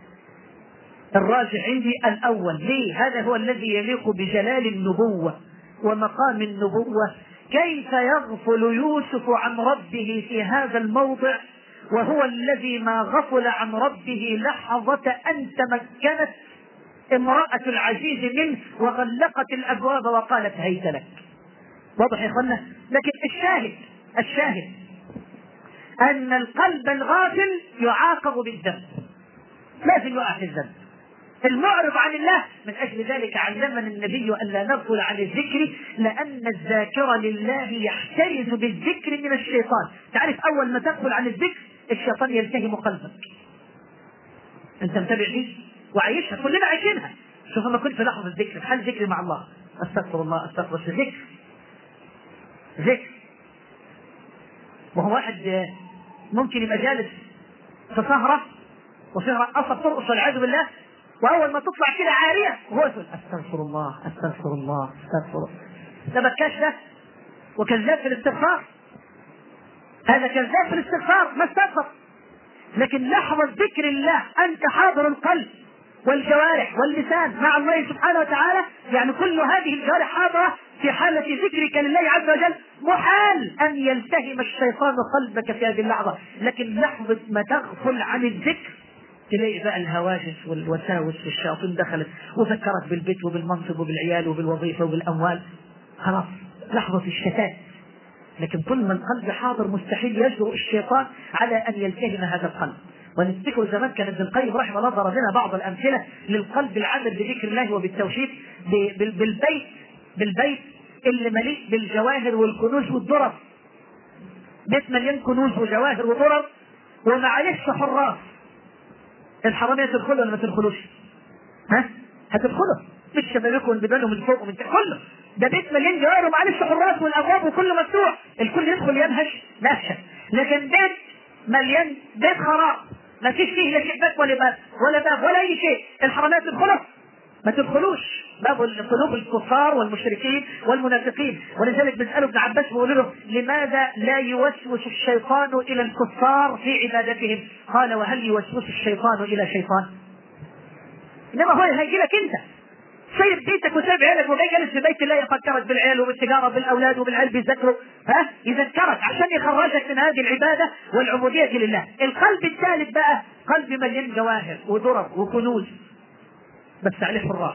Speaker 1: الراجح عندي الأول. ليه؟ هذا هو الذي يليق بجلال النبوة ومقام النبوة، كيف يغفل يوسف عن ربه في هذا الموضع وهو الذي ما غفل عن ربه لحظة أن تمكنت امرأة العزيز منه وغلقت الأبواب وقالت هيت لك. واضح يا اخوانا؟ لكن الشاهد الشاهد أن القلب الغافل يعاقب بالذنب، لازم يقع في الذنب. المعرض عن الله، من أجل ذلك علمنا النبي أن لا نغفل عن الذكر، لأن الذاكر لله يحترز بالذكر من الشيطان. تعرف أول ما تغفل عن الذكر الشيطان يلتهم قلبك. أنت متابع دي وعايشها، كلنا عايشينها. شوف لما كنت في لحظة الذكر، حال ذكر مع الله، أستغفر الله أستغفر الله، ذكر ذكر. وهو واحد ممكن يبقى جالس في سهرة وسهرة أصلا ترقص والعياذ بالله، وأول ما تطلع كده عارية وهو يقول أستغفر الله أستغفر الله أستغفر الله. ده بكاش ده وكذاب في الاستغفار، هذا كذاب في الاستغفار ما استغفر. لكن لحظة ذكر الله أنت حاضر القلب والجوارح واللسان مع الله سبحانه وتعالى، يعني كل هذه الجوارح حاضرة في حالة ذكرك لله عز وجل، محال أن يلتهم الشيطان قلبك في هذه اللحظة. لكن لحظة ما تغفل عن الذكر تلاقي بقى الهواجس والوساوس والشياطين دخلت وذكرت بالبيت وبالمنصب وبالعيال وبالوظيفة وبالأموال، خلاص لحظة الشتات. لكن طول ما القلب حاضر مستحيل يجرؤ الشيطان على أن يلتهم هذا القلب. ونفتكر زمان كان ابن القيم رحمه الله ضرب لنا بعض الأمثلة للقلب العامل بذكر الله وبالتوحيد، بالبيت بالبيت اللي مليء بالجواهر والكنوز والدرر، بيت مليان كنوز وجواهر ودرر ومعلش حراس. الحرامية تدخلوا ولا ما تدخلوش؟ ها؟ هتدخلوا، مش شبابيكم والبيبان من فوق ومن تحت، كله ده بيت مليان جواهر ومعلش حراس والابواب وكله مفتوح، الكل يدخل ينهش نهشه. لكن بيت مليان بيت خراب ما فيش فيه لا شباك ولا باب ولا باب ولا اي شيء، الحرامية تدخلوا؟ ما تدخلوش. باب قلوب الكفار والمشركين والمنافقين. ولذلك بنسأله ابن عباس بيقول له لماذا لا يوسوس الشيطان إلى الكفار في عبادتهم؟ قال وهل يوسوس الشيطان إلى شيطان؟ إنما هو هيجي لك أنت سايب بيتك وسايب عيالك وجاي جالس في بيت الله يفكرك بالعيال وبالتجارة بالأولاد وبالعيال بيذكروا، ها يذكرك عشان يخرجك من هذه العبادة والعبودية لله. القلب الثالث بقى قلب مليان جواهر ودرر وكنوز بس عليه حراس،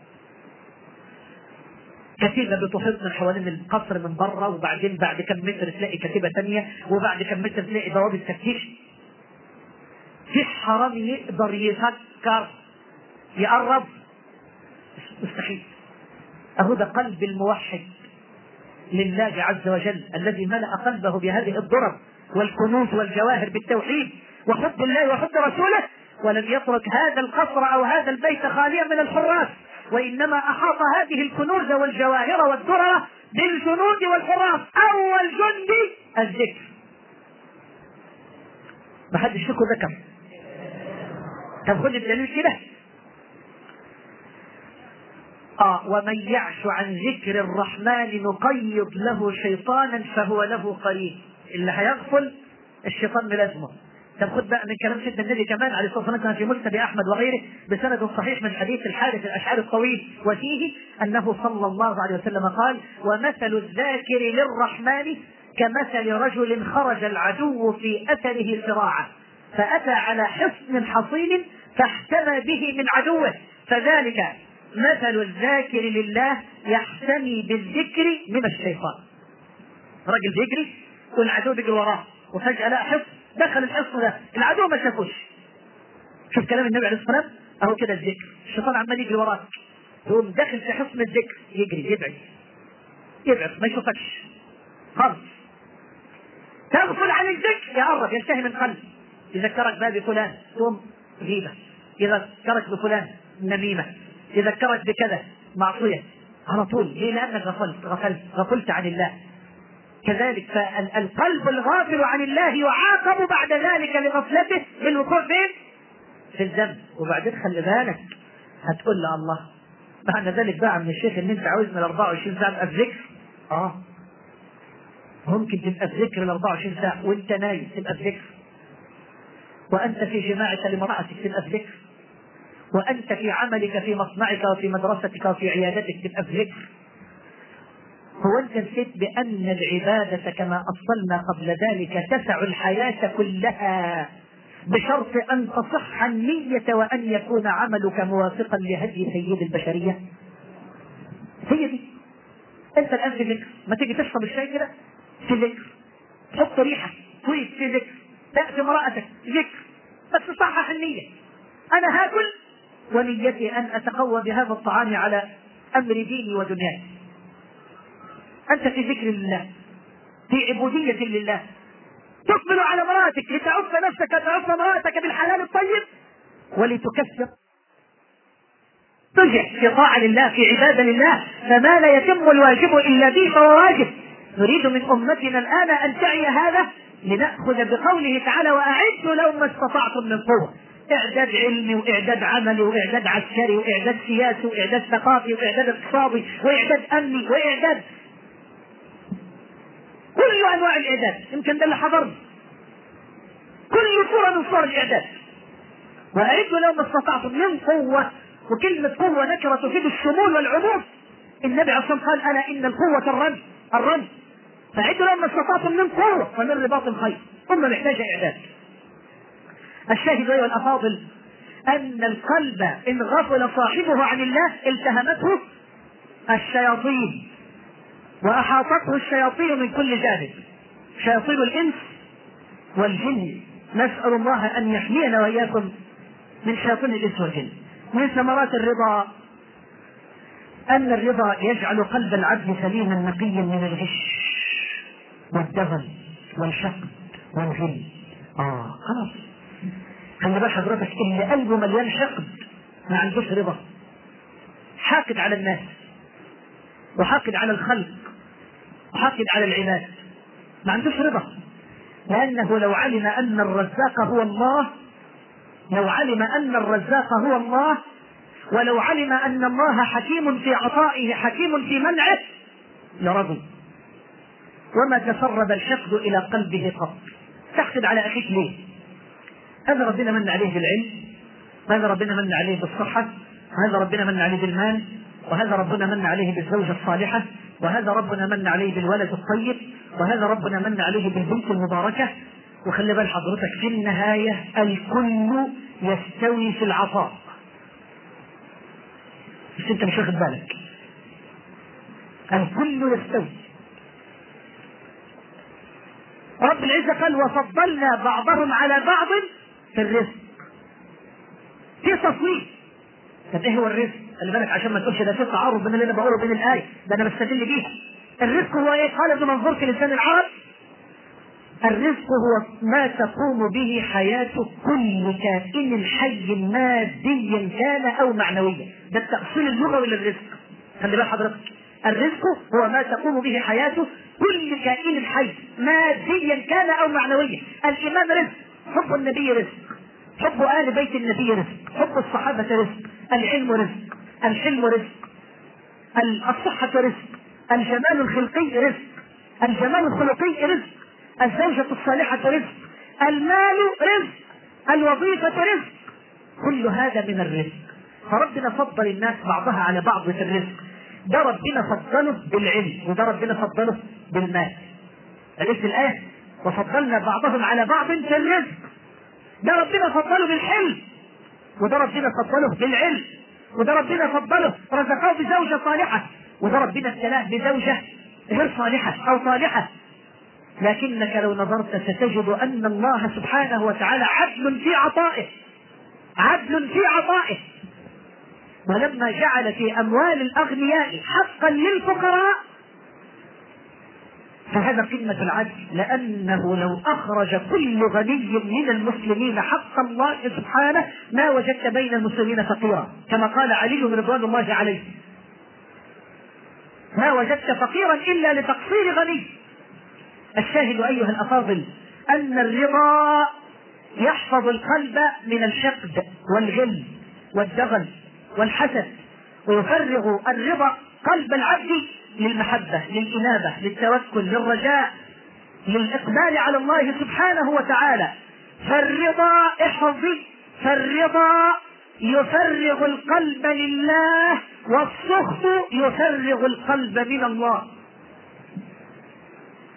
Speaker 1: كتيبة بتحيط من حوالين القصر من بره، وبعدين بعد كم متر تلاقي كتيبة ثانية، وبعد كم متر تلاقي ضوابط تفتيش. في حرامي يقدر يفكر يقرب؟ مستحيل. أهو ده قلب الموحد لله عز وجل الذي ملأ قلبه بهذه الضرر والكنوز والجواهر بالتوحيد وحب الله وحب رسوله، ولم يترك هذا القصر أو هذا البيت خاليا من الحراس، وإنما أحاط هذه الكنوز والجواهر والدرر بالجنود والحراس. أول جندي الذكر. ما حدش فيكم ذكر؟ طب خد الدليل كده. آه ومن يعش عن ذكر الرحمن نقيض له شيطانا فهو له قرين. اللي هيغفل الشيطان ملازمه. طب خد بقى من كلام سيدنا النبي كمان عليه الصلاه والسلام في مسند احمد وغيره بسند صحيح من حديث الحارث الاشعري الطويل، وفيه انه صلى الله عليه وسلم قال ومثل الذاكر للرحمن كمثل رجل خرج العدو في اثره سراعا فاتى على حصن حصين فاحتمى به من عدوه، فذلك مثل الذاكر لله يحتمي بالذكر من الشيطان. راجل بيجري والعدو بيجري وراه وفجأة لقى حصن، دخل الحصن ده العدو ما شافوش. شوف كلام النبي عليه الصلاة والسلام اهو كده الذكر. الشيطان عمال يجري وراك يقوم داخل في حصن الذكر يجري يبعد يبعد ما يشوفكش خالص. تغفل عن الذكر يقرب ينتهي من قلب. يذكرك بقى بفلان تقوم غيبة، يذكرك بفلان نميمة، يذكرك بكذا معصية على طول. ليه؟ لأنك غفلت غفلت غفلت عن الله. كذلك فالقلب الغافل عن الله يعاقب بعد ذلك لغفلته بالوقوع فين؟ في الذنب. وبعدين خلي بالك هتقول له الله معنى ذلك بقى من الشيخ ان انت عاوز من أربعة وعشرين ساعة تبقى في ذكر. اه ممكن تبقى في ذكر ال أربعة وعشرين ساعة وانت نايم تبقى في ذكر، وانت في جماعك لامرأتك تبقى في ذكر، وانت في عملك في مصنعك وفي مدرستك وفي عيادتك تبقى في ذكر، هو أنت نسيت بأن العبادة كما أصلنا قبل ذلك تسع الحياة كلها بشرط أن تصح النية وأن يكون عملك موافقا لهدي سيد البشرية؟ هي دي. أنت الآن في ذكر، ما تيجي تشرب الشاي كده في ذكر، تحط ريحة طيب في ذكر، تأتي امرأتك ذكر، بس صحح النية. أنا هاكل ونيتي أن أتقوى بهذا الطعام على أمر ديني ودنياي. أنت في ذكر الله، في عبودية لله، تقبل على امرأتك لتعف نفسك، تعف امرأتك بالحلال الطيب ولتكسر تجح في طاعة لله، في عبادة لله. فما لا يتم الواجب إلا به فهو واجب. نريد من أمتنا الآن أن تعي هذا لنأخذ بقوله تعالى وأعدوا لهم ما استطعتم من قوة. إعداد علمي وإعداد عملي وإعداد عسكري وإعداد سياسي وإعداد ثقافي وإعداد اقتصادي وإعداد أمني وإعداد كل أنواع الإعداد. يمكن ده اللي حضرنا كل صورة من صور الإعداد. وأعدوا لهم ما استطعتم من قوة، وكلمة قوة نكرة تفيد الشمول والعموم. النبي عليه الصلاة والسلام قال أنا إن القوة الرمي الرمي فأعدوا لهم ما استطعتم من قوة ومن رباط الخيل. ثم محتاجة إعداد. الشاهد أيها الأفاضل أن القلب إن غفل صاحبه عن الله التهمته الشياطين وأحاطته الشياطين من كل جانب، شياطين الإنس والجن. نسأل الله أن يحمينا وإياكم من شياطين الإنس والجن. من ثمرات الرضا أن الرضا يجعل قلب العبد سليما نقيا من الغش والدغل والشق والغل. آه خلاص. خلي بقى حضرتك اللي قلبه مليان حقد ما عندوش رضا، حاقد على الناس وحاقد على الخلق وحاقد على العباد، ما عندوش رضا. لأنه لو علم أن الرزاق هو الله، لو علم أن الرزاق هو الله، ولو علم أن الله حكيم في عطائه حكيم في منعه لرضي. وما تسرب الحقد إلى قلبه قط. تحقد على أخيك ليه؟ هذا ربنا من عليه بالعلم، هذا ربنا من عليه بالصحة، هذا ربنا من عليه بالمال، وهذا ربنا من عليه بالزوجة الصالحة، وهذا ربنا من عليه بالولد الطيب، وهذا ربنا من عليه بالبنت المباركة. وخلي بال حضرتك في النهاية الكل يستوي في العطاء، بس انت مش واخد بالك. الكل يستوي. رب العزة قال وفضلنا بعضهم على بعض في الرزق. في تصوير. طب ايه هو الرزق؟ خلي بالك عشان ما تقولش ده في تعارض بين اللي انا بقوله وبين الآية، ده انا بستدل بيها. الرزق هو ايه؟ قال ابن منظور في لسان العرب الرزق هو ما تقوم به حياة كل كائن حي ماديا كان او معنويا. ده التأصيل اللغوي للرزق. خلي بال حضرتك الرزق هو ما تقوم به حياة كل كائن حي ماديا كان او معنويا. الايمان رزق، حب النبي رزق، حب آل بيت النبي رزق، حب الصحابة رزق، العلم رزق، الحلم رزق، الصحة رزق، الجمال الخلقي رزق، الجمال الخلقي رزق، الزوجة الصالحة رزق، المال رزق، الوظيفة رزق. كل هذا من الرزق. فربنا فضل الناس بعضها على بعض في الرزق. ده ربنا فضله بالعلم، وده ربنا فضله بالمال. عرفت الآية؟ وفضلنا بعضهم على بعض في الرزق. ده ربنا فضله بالحلم، وده ربنا فضله بالعلم، وده ربنا فضله رزقه بزوجة صالحة، وده ربنا ابتلاه بزوجة غير صالحة أو صالحة. لكنك لو نظرت ستجد أن الله سبحانه وتعالى عدل في عطائه، عدل في عطائه. ولما جعل في أموال الأغنياء حقا للفقراء فهذا قمة العدل، لأنه لو أخرج كل غني من المسلمين حق الله سبحانه ما وجدت بين المسلمين فقيرا، كما قال علي رضوان الله عليه ما وجدت فقيرا إلا لتقصير غني. الشاهد أيها الأفاضل أن الرضا يحفظ القلب من الحقد والغل والدغل والحسد، ويفرغ الرضا قلب العبد للمحبة، للإنابة، للتوكل، للرجاء، للإقبال على الله سبحانه وتعالى. فالرضا احفظي فالرضا يفرغ القلب لله، والسخط يفرغ القلب من الله.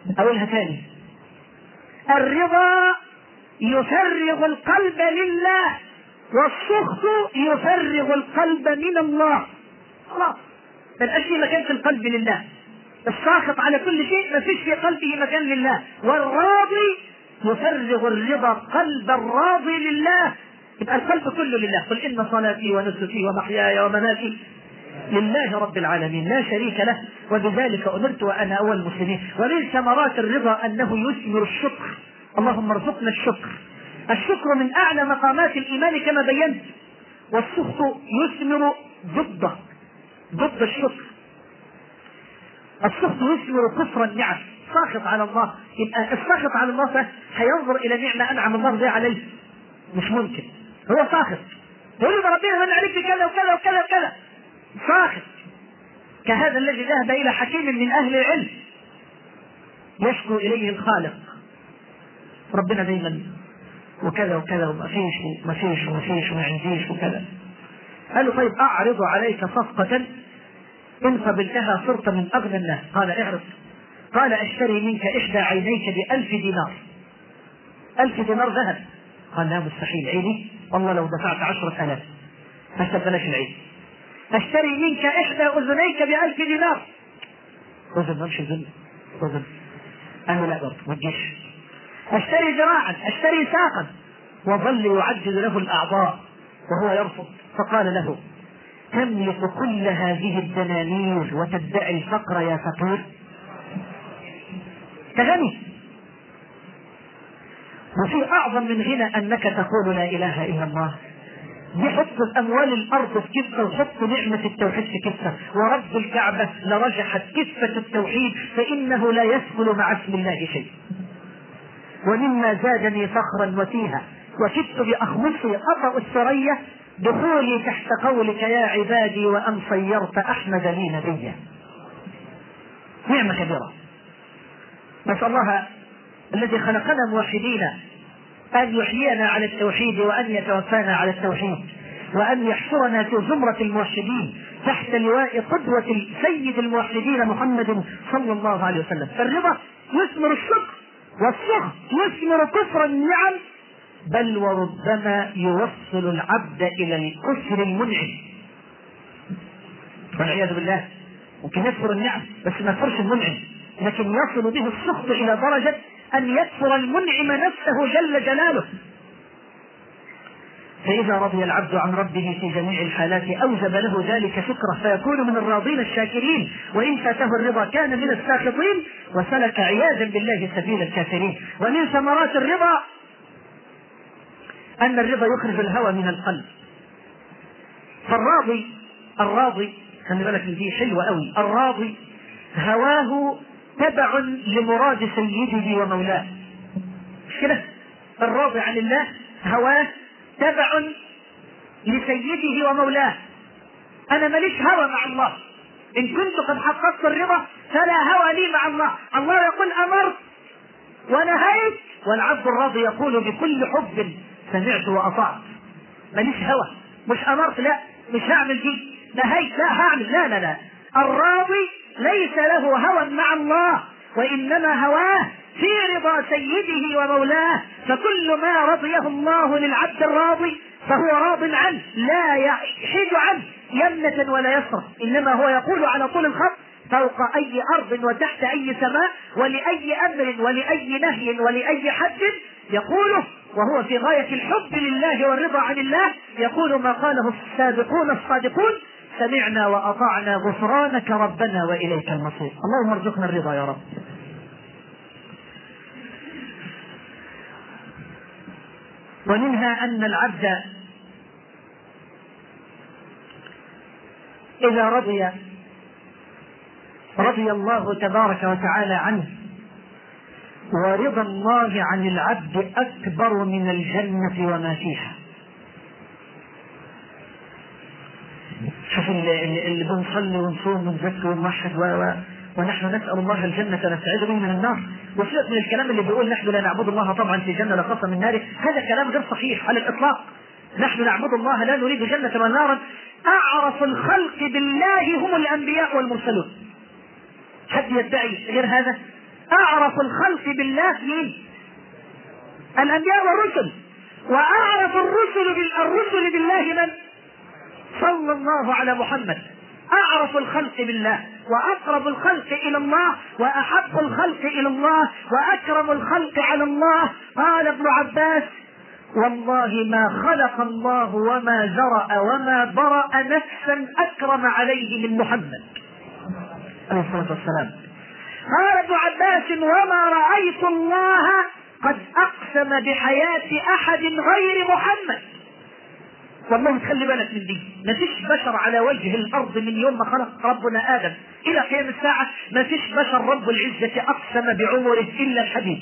Speaker 1: أقولها تاني: الرضا يفرغ القلب لله، والسخط يفرغ القلب من الله. خلاص، ما بقاش في مكان في القلب لله. الساخط على كل شيء ما فيش في قلبه مكان لله، والراضي يفرغ الرضا قلب الراضي لله، يبقى القلب كله لله. قل إن صلاتي ونسكي ومحياي ومماتي لله رب العالمين لا شريك له، وبذلك أمرت وأنا أول المسلمين. ومن ثمرات الرضا أنه يثمر الشكر. اللهم ارزقنا الشكر. الشكر من أعلى مقامات الإيمان كما بينت، والسخط يثمر ضده، ضد الشكر. السخط يثمر كفر النعم، ساخط على الله. يبقى الساخط على الله هينظر إلى نعمة أنعم الله بها عليه، مش ممكن. هو ساخط، يقول له ربنا من عليك كذا وكذا وكذا وكذا، ساخط. كهذا الذي ذهب إلى حكيم من أهل العلم يشكو إليه الخالق: ربنا دايما وكذا وكذا وما فيش وما فيش وما فيش وما عنديش وكذا. قال له: طيب أعرض عليك صفقة إن قبلتها صرت من أغنى الناس. قال: اعرض. قال: أشتري منك إحدى عينيك بألف دينار. ألف دينار ذهب. قال: لا، مستحيل، عيني والله لو دفعت عشرة آلاف بس بلاش العين. أشتري منك إحدى أذنيك بألف دينار. أذن ممشي أذن أذن. أنا لا برضه ما تجيش. أشتري ذراعا، أشتري ساقا، وظل يعجز له الأعضاء وهو يرفض. فقال له: تملك كل هذه الدنانير وتدعي الفقر يا فقير؟ تغني. وفي أعظم من غنى أنك تقول لا إله إلا الله. يحط الأموال الأرض في كفة وحط نعمة التوحيد في كفة، ورب الكعبة لرجحت كفة التوحيد، فإنه لا يسهل مع اسم الله شيء. ومما زادني فخرا وتيها وكدت بأخمصي أطأ الثريا دخولي تحت قولك يا عبادي وأن صيرت أحمد لي نبيا. نعمة كبيرة. نسأل الله الذي خلقنا موحدين أن يحيينا على التوحيد، وأن يتوفانا على التوحيد، وأن يحشرنا في زمرة الموحدين تحت لواء قدوة سيد الموحدين محمد صلى الله عليه وسلم. فالرضا يثمر الشكر، والسخط يثمر كفر النعم، بل وربما يوصل العبد إلى الكفر المنعم والعياذ بالله. ممكن يكفر النعم بس ما يكفرش المنعم، لكن يصل به السخط إلى درجة أن يكفر المنعم نفسه جل جلاله. فإذا رضي العبد عن ربه في جميع الحالات أوجب له ذلك شكره، فيكون من الراضين الشاكرين، وإن فاته الرضا كان من الساخطين وسلك عياذا بالله سبيل الكافرين. ومن ثمرات الرضا أن الرضا يخرج الهوى من القلب. فالراضي الراضي خلي بالك من دي حلوة قوي. الراضي هواه تبع لمراد سيده ومولاه، مش كده؟ الراضي عن الله هواه تبع لسيده ومولاه. أنا ماليش هوى مع الله، إن كنت قد حققت الرضا فلا هوى لي مع الله. الله يقول أمرت ونهيت، والعبد الراضي يقول بكل حب سمعت وأطعت. ماليش هوى، مش أمرت لا مش هعمل دي، نهيت لا هعمل، لا لا لا. الراضي ليس له هوى مع الله، وإنما هواه في رضا سيده ومولاه. فكل ما رضيه الله للعبد الراضي فهو راض عنه، لا يحيد عنه يمنة ولا يسرى، إنما هو يقول على طول الخط فوق أي أرض وتحت أي سماء، ولأي أمر ولأي نهي ولأي حد يقوله، وهو في غاية الحب لله والرضا عن الله. يقول ما قاله السابقون الصادقون: سمعنا وأطعنا غفرانك ربنا وإليك المصير. اللهم ارزقنا الرضا يا رب. ومنها أن العبد إذا رضي رضي الله تبارك وتعالى عنه، ورضا الله عن العبد أكبر من الجنة وما فيها. شوف اللي بنصلي ونصوم ونزكي ونوحد و... و... ونحن نسأل الله الجنة نستعيذ به من النار. وسيبك من الكلام اللي بيقول نحن لا نعبد الله طبعا في جنة لا خاصة من نار، هذا كلام غير صحيح على الإطلاق. نحن نعبد الله لا نريد جنة ولا نارا. أعرف الخلق بالله هم الأنبياء والمرسلون. حد يدعي غير هذا؟ أعرف الخلق بالله مين؟ الأنبياء والرسل. وأعرف الرسل بالرسل بالله من؟ صلى الله على محمد. أعرف الخلق بالله وأقرب الخلق إلى الله وأحب الخلق إلى الله وأكرم الخلق على الله. قال ابن عباس: والله ما خلق الله وما زرأ وما برأ نفسا أكرم عليه من محمد عليه الصلاة والسلام. قال ابن عباس: وما رأيت الله قد أقسم بحياة أحد غير محمد. والله تخلي بالك من دي، ما فيش بشر على وجه الأرض من يوم ما خلق ربنا آدم إلى قيام الساعة ما فيش بشر رب العزة أقسم بعمره إلا الحبيب.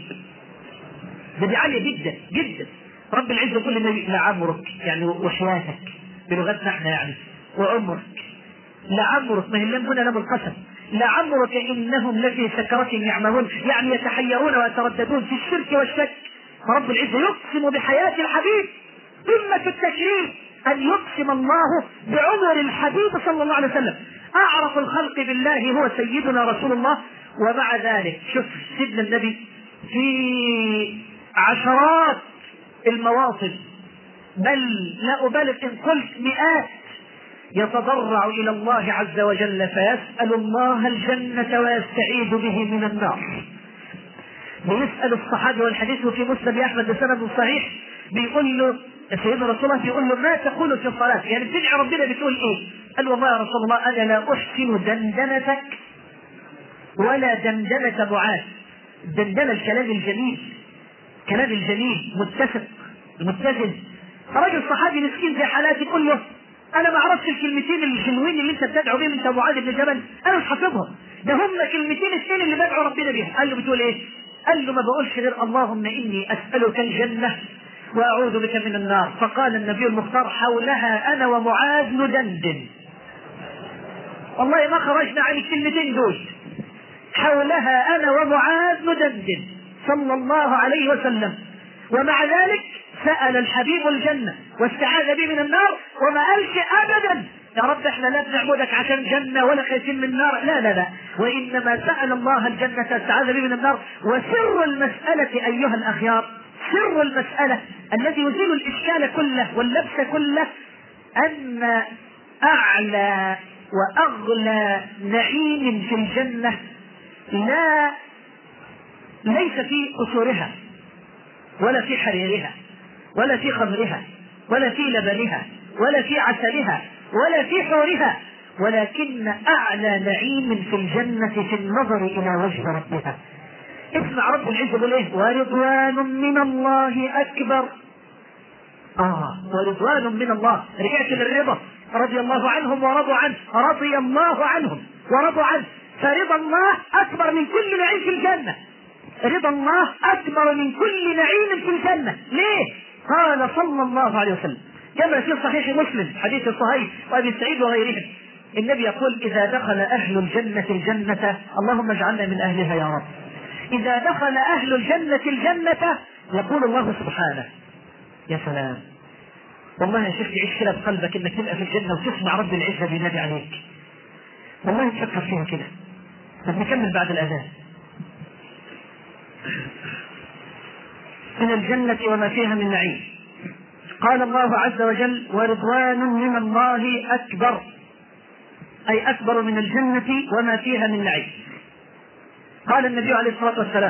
Speaker 1: دي عالية جدا جدا. رب العزة كل ما لعمرك يعني وحياتك بلغتنا احنا يعني وعمرك لعمرك، ما هي اللام هنا لام القسم، لعمرك إنهم لفي سكرتهم يعمهون، يعني يتحيرون ويترددون في الشرك والشك. فرب العزة يقسم بحياة الحبيب. قمة التشريف أن يقسم الله بعمر الحبيب صلى الله عليه وسلم. أعرف الخلق بالله هو سيدنا رسول الله. ومع ذلك شوف سيدنا النبي في عشرات المواطن، بل لا أبالغ إن قلت مئات، يتضرع إلى الله عز وجل فيسأل الله الجنة ويستعيذ به من النار. بيسأل الصحابي والحديث في مسند أحمد بسند صحيح، بيقول له سيدنا رسول الله بيقول له: ما تقول في الصلاة؟ يعني بتدعي ربنا بتقول إيه؟ قال: والله يا رسول الله أنا لا أحسن دندنتك ولا دندنة معاذ. دندنة الكلام الجميل، كلام الجميل متسق متزن. فرجل صحابي مسكين زي حالاتي يقول له: انا ما اعرفش الكلمتين الحلوين اللي انت بتدعو بيهم انت معاذ بن جبل، انا مش حافظهم، ده هم كلمتين اثنين اللي بدعو ربنا بيهم. قال له: بتقول ايه؟ قال له: ما بقولش غير اللهم اني اسالك الجنه واعوذ بك من النار. فقال النبي المختار: حولها انا ومعاذ ندندن. والله ما خرجنا عن الكلمتين دول، حولها انا ومعاذ ندندن صلى الله عليه وسلم. ومع ذلك سأل الحبيب الجنة واستعاذ به من النار، وما قالش ابدا: يا رب احنا لا بنعبدك عشان جنة ولا خايفين من النار، لا لا لا، وانما سأل الله الجنة استعاذ به من النار. وسر المسألة ايها الاخيار، سر المسألة الذي يزيل الاشكال كله واللبس كله، ان اعلى واغلى نعيم في الجنة لا ليس في قصورها ولا في حريرها ولا في خمرها ولا في لبنها ولا في عسلها ولا في حورها، ولكن أعلى نعيم في الجنة في النظر إلى وجه ربها. اسمع رب العزة يقول إيه: ورضوان من الله أكبر. آه ورضوان من الله، رجعت للرضا، رضي الله عنهم ورضوا عنه، رضي الله عنهم ورضوا عنه. فرضا الله أكبر من كل نعيم في الجنة، رضا الله أكبر من كل نعيم في الجنة. ليه؟ قال صلى الله عليه وسلم كما في صحيح مسلم حديث صهيب وأبي سعيد وغيرهم، النبي يقول: إذا دخل أهل الجنة الجنة، اللهم اجعلنا من أهلها يا رب، إذا دخل أهل الجنة الجنة يقول الله سبحانه: يا سلام، والله يا شيخ تعيش كده بقلبك إنك تبقى في الجنة وتسمع رب العزة بينادي عليك، والله تفكر فيها كده. طب نكمل بعد الأذان. من الجنة وما فيها من نعيم. قال الله عز وجل: ورضوان من الله أكبر، أي أكبر من الجنة وما فيها من نعيم. قال النبي عليه الصلاة والسلام: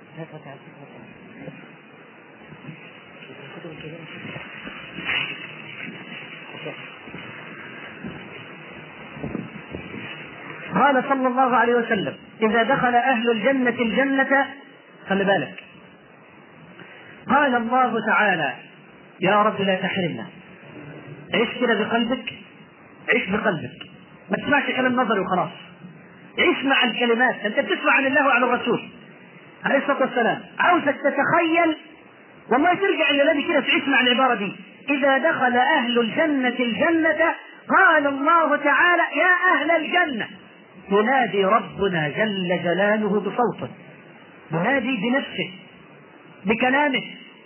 Speaker 1: قال صلى الله عليه وسلم: إذا دخل أهل الجنة الجنة، خلي بالك، قال الله تعالى: يا رب لا تحرمنا. عيش كده بقلبك، عيش بقلبك، ما تسمعش كلام نظري وخلاص، عيش مع الكلمات. انت بتسمع عن الله وعن الرسول عليه الصلاة والسلام، عاوزك تتخيل، والله ترجع الى الذي كده تعيش مع العبارة دي: إذا دخل أهل الجنة الجنة قال الله تعالى: يا أهل الجنة. ينادي ربنا جل جلاله بصوته، ينادي بنفسه، بكلامه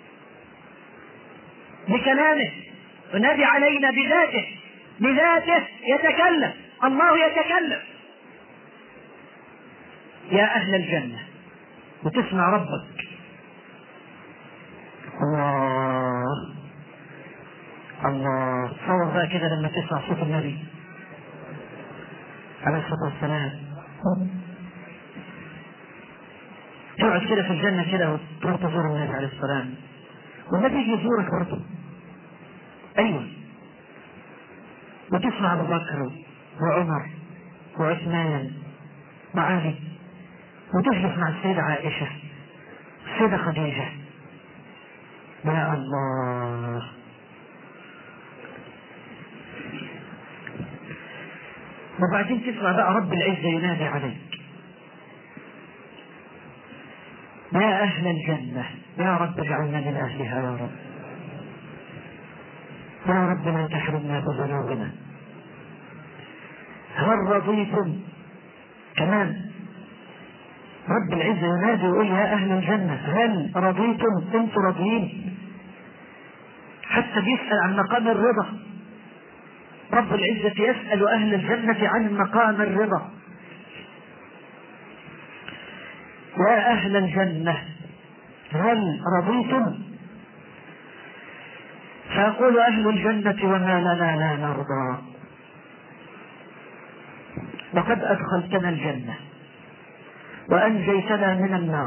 Speaker 1: بكلامه ينادي علينا بذاته بذاته يتكلم، الله يتكلم: يا أهل الجنة وتسمع ربك. الله الله. تصور بقى كده لما تسمع صوت النبي عليه الصلاة والسلام، تقعد كده في الجنة كده وتروح تزور النبي عليه السلام، والنبي يجي يزورك برضه. أيوة. وتسمع أبو بكر وعمر وعثمان وعلي، وتجلس مع السيدة عائشة السيدة خديجة. يا الله. وبعدين تسمع بقى رب العزة ينادي عليك: يا أهل الجنة، يا رب اجعلنا من أهلها يا رب، يا رب لا تحرمنا بذنوبنا. هل رضيتم؟ كمان رب العزة ينادي ويقول: يا أهل الجنة هل رضيتم؟ انتم راضيين؟ حتى بيسأل عن مقام الرضا. رب العزة يسأل أهل الجنة عن مقام الرضا: يا أهل الجنة هل رضيتم؟ فيقول أهل الجنة: وما لنا لا نرضى، لقد أدخلتنا الجنة وأنجيتنا من النار.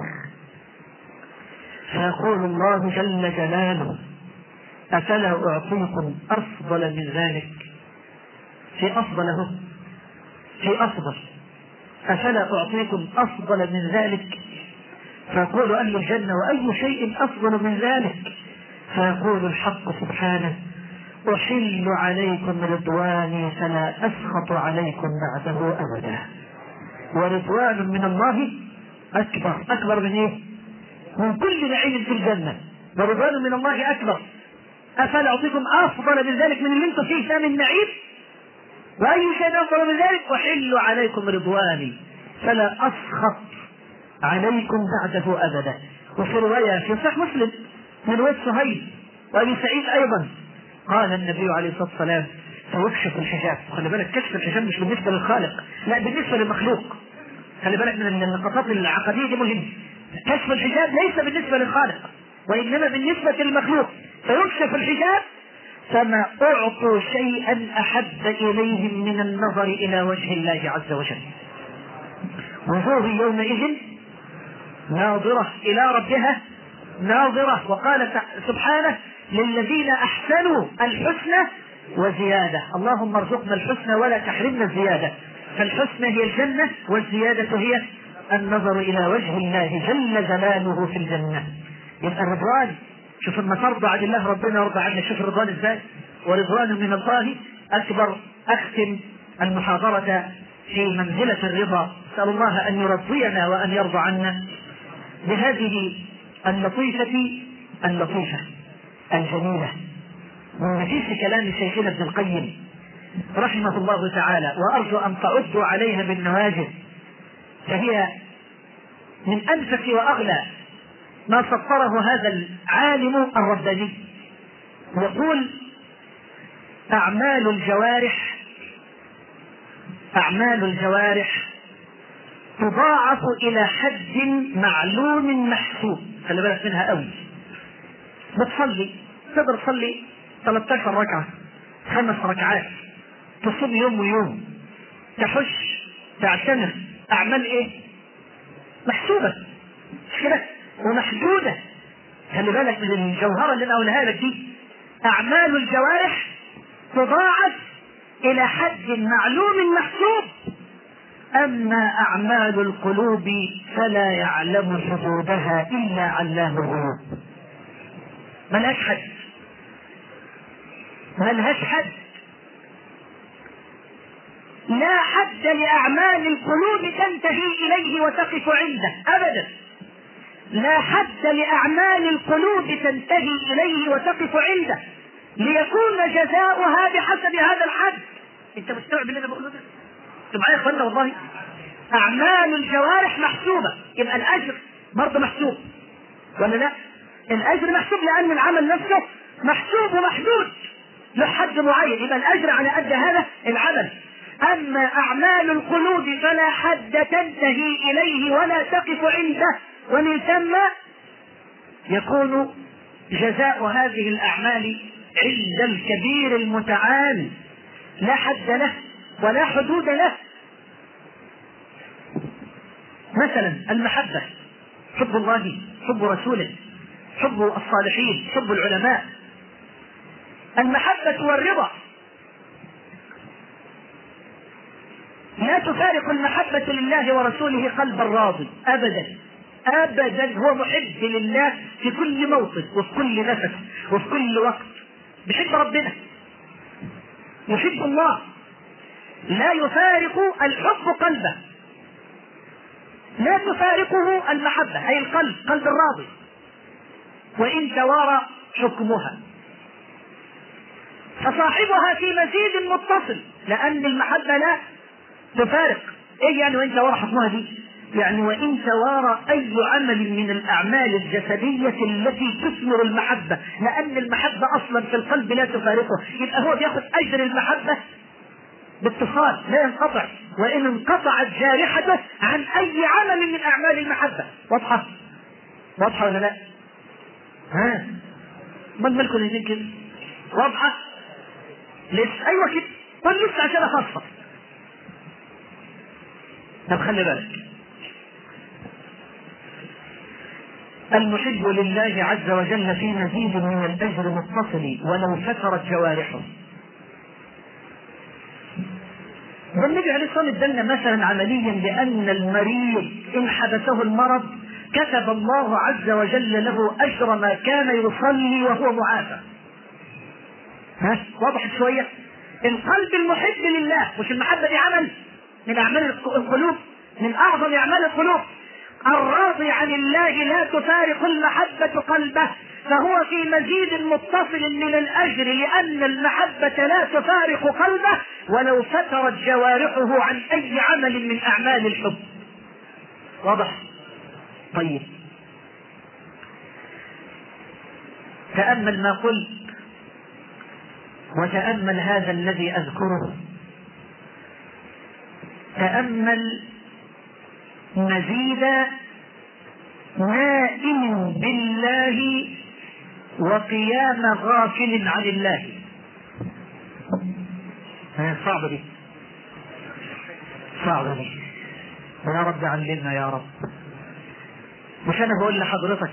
Speaker 1: فيقول الله جل جلاله: أفلا أعطيكم أفضل من ذلك؟ في أفضله في أفضل أفلا أعطيكم أفضل من ذلك؟ فيقول أهل الجنة: وأي شيء أفضل من ذلك؟ فيقول الحق سبحانه: أحل عليكم رضواني فلا أسخط عليكم بعده أبدا. ورضوان من الله أكبر. أكبر من إيه؟ من كل نعيم في الجنة. ورضوان من الله أكبر. أفلا أعطيكم أفضل من ذلك، من اللي انتم فيه ده من نعيم؟ وأي شيء أفضل من ذلك؟ أحل عليكم رضواني فلا أسخط عليكم بعده أبدا. وفي رواية في صحيح مسلم من رواية صهيب وأبي سعيد أيضا قال النبي عليه الصلاة والسلام: فيكشف الحجاب. خلي بالك، كشف الحجاب مش بالنسبة للخالق، لا بالنسبة للمخلوق. خلي بالك من النقطات العقدية دي مهمة. كشف الحجاب ليس بالنسبة للخالق وإنما بالنسبة للمخلوق. فيكشف الحجاب فما أعطوا شيئا أحب إليهم من النظر إلى وجه الله عز وجل. وجوه يومئذ ناظرة إلى ربها ناظرة. وقال سبحانه: للذين أحسنوا الحسنى وزيادة. اللهم ارزقنا الحسنى ولا تحرمنا الزيادة. فالحسنى هي الجنة والزيادة هي النظر إلى وجه الله جل جلاله في الجنة. يبقى الرضوان، شوف لما ترضى عن الله ربنا يرضى عنك. شوف الرضوان ازاي. ورضوان من الله أكبر. أختم المحاضرة في منزلة الرضا. أسأل الله أن يرضينا وأن يرضى عنا بهذه اللطيفة اللطيفة الجميلة من نفيس كلام شيخنا ابن القيم رحمه الله تعالى، وأرجو أن تعضوا عليها بالنواجذ، فهي من أنفس وأغلى ما سطره هذا العالم الرباني. يقول: أعمال الجوارح أعمال الجوارح تضاعف إلى حد معلوم محسوب. خلي بالك منها قوي. بتصلي، تقدر تصلي ثلاثة عشر ركعة، خمس ركعات، تصوم يوم ويوم، تحج، تعتمر. أعمال إيه؟ محسوبة كده ومحدودة. خلي بالك من الجوهرة اللي أنا أقولها لك دي. أعمال الجوارح تضاعف إلى حد معلوم محسوب، أما أعمال القلوب فلا يعلم حدودها إلا علام الغيوب. ملهاش حد، ملهاش حد. لا حد لأعمال القلوب تنتهي إليه وتقف عنده أبدا. لا حد لأعمال القلوب تنتهي إليه وتقف عنده ليكون جزاؤها بحسب هذا الحد. انت مستوعب اللي انا بقوله ده؟ انتوا معايا يا اخوانا؟ والله أعمال الجوارح محسوبة، يبقى الأجر برضه محسوب ولا لا؟ الأجر محسوب لأن العمل نفسه محسوب ومحدود له حد معين، يبقى الأجر على قد هذا العمل. أما أعمال القلوب فلا حد تنتهي إليه ولا تقف عنده ومن ثم يكون جزاء هذه الأعمال عند الكبير المتعال لا حد له ولا حدود له. مثلا المحبة، حب الله، حب رسوله، حب الصالحين، حب العلماء. المحبة والرضا لا تفارق المحبة لله ورسوله قلب الراضي أبدا أبدا. هو محب لله في كل موطن وفي كل نفس وفي كل وقت، بحب ربنا، يحب الله، لا يفارق الحب قلبه، لا تفارقه المحبة أي القلب، قلب الراضي، وإن توارى حكمها. فصاحبها في مزيد متصل، لأن المحبة لا تفارق. إيه يعني وإن توارى حكمها دي؟ يعني وإن توارى أي عمل من الأعمال الجسدية التي تثمر المحبة، لأن المحبة أصلا في القلب لا تفارقه، يبقى هو بياخذ أجر المحبة باتصال لا ينقطع، وإن انقطعت جارحته عن أي عمل من أعمال المحبة. واضحة؟ واضحة ولا لا؟ ها؟ ما الملك اللي كده؟ واضحة؟ لسه؟ أيوة كده. طب لسه عشان أفصل. طب خلي بالك، المحب لله عز وجل في مزيد من الأجر متصل ولو فترت جوارحه. والنبي عليه الصلاة والسلام ادلنا مثلا عمليا بأن المريض إن حبسه المرض كتب الله عز وجل له أجر ما كان يصلي وهو معافى. ها؟ واضح شوية؟ القلب المحب لله، مش المحبة دي عمل من أعمال القلوب، من أعظم أعمال القلوب. الراضي عن الله لا تفارق المحبة قلبه، فهو في مزيد متصل من الأجر، لأن المحبة لا تفارق قلبه ولو فترت جوارحه عن أي عمل من أعمال الحب. واضح؟ طيب، تأمل ما قلت، وتأمل هذا الذي أذكره، تأمل مزيد نائم بالله وقيام غافل عن الله. صعبة دي، صعبة دي، يا رب علمنا يا رب. مش أنا بقول لحضرتك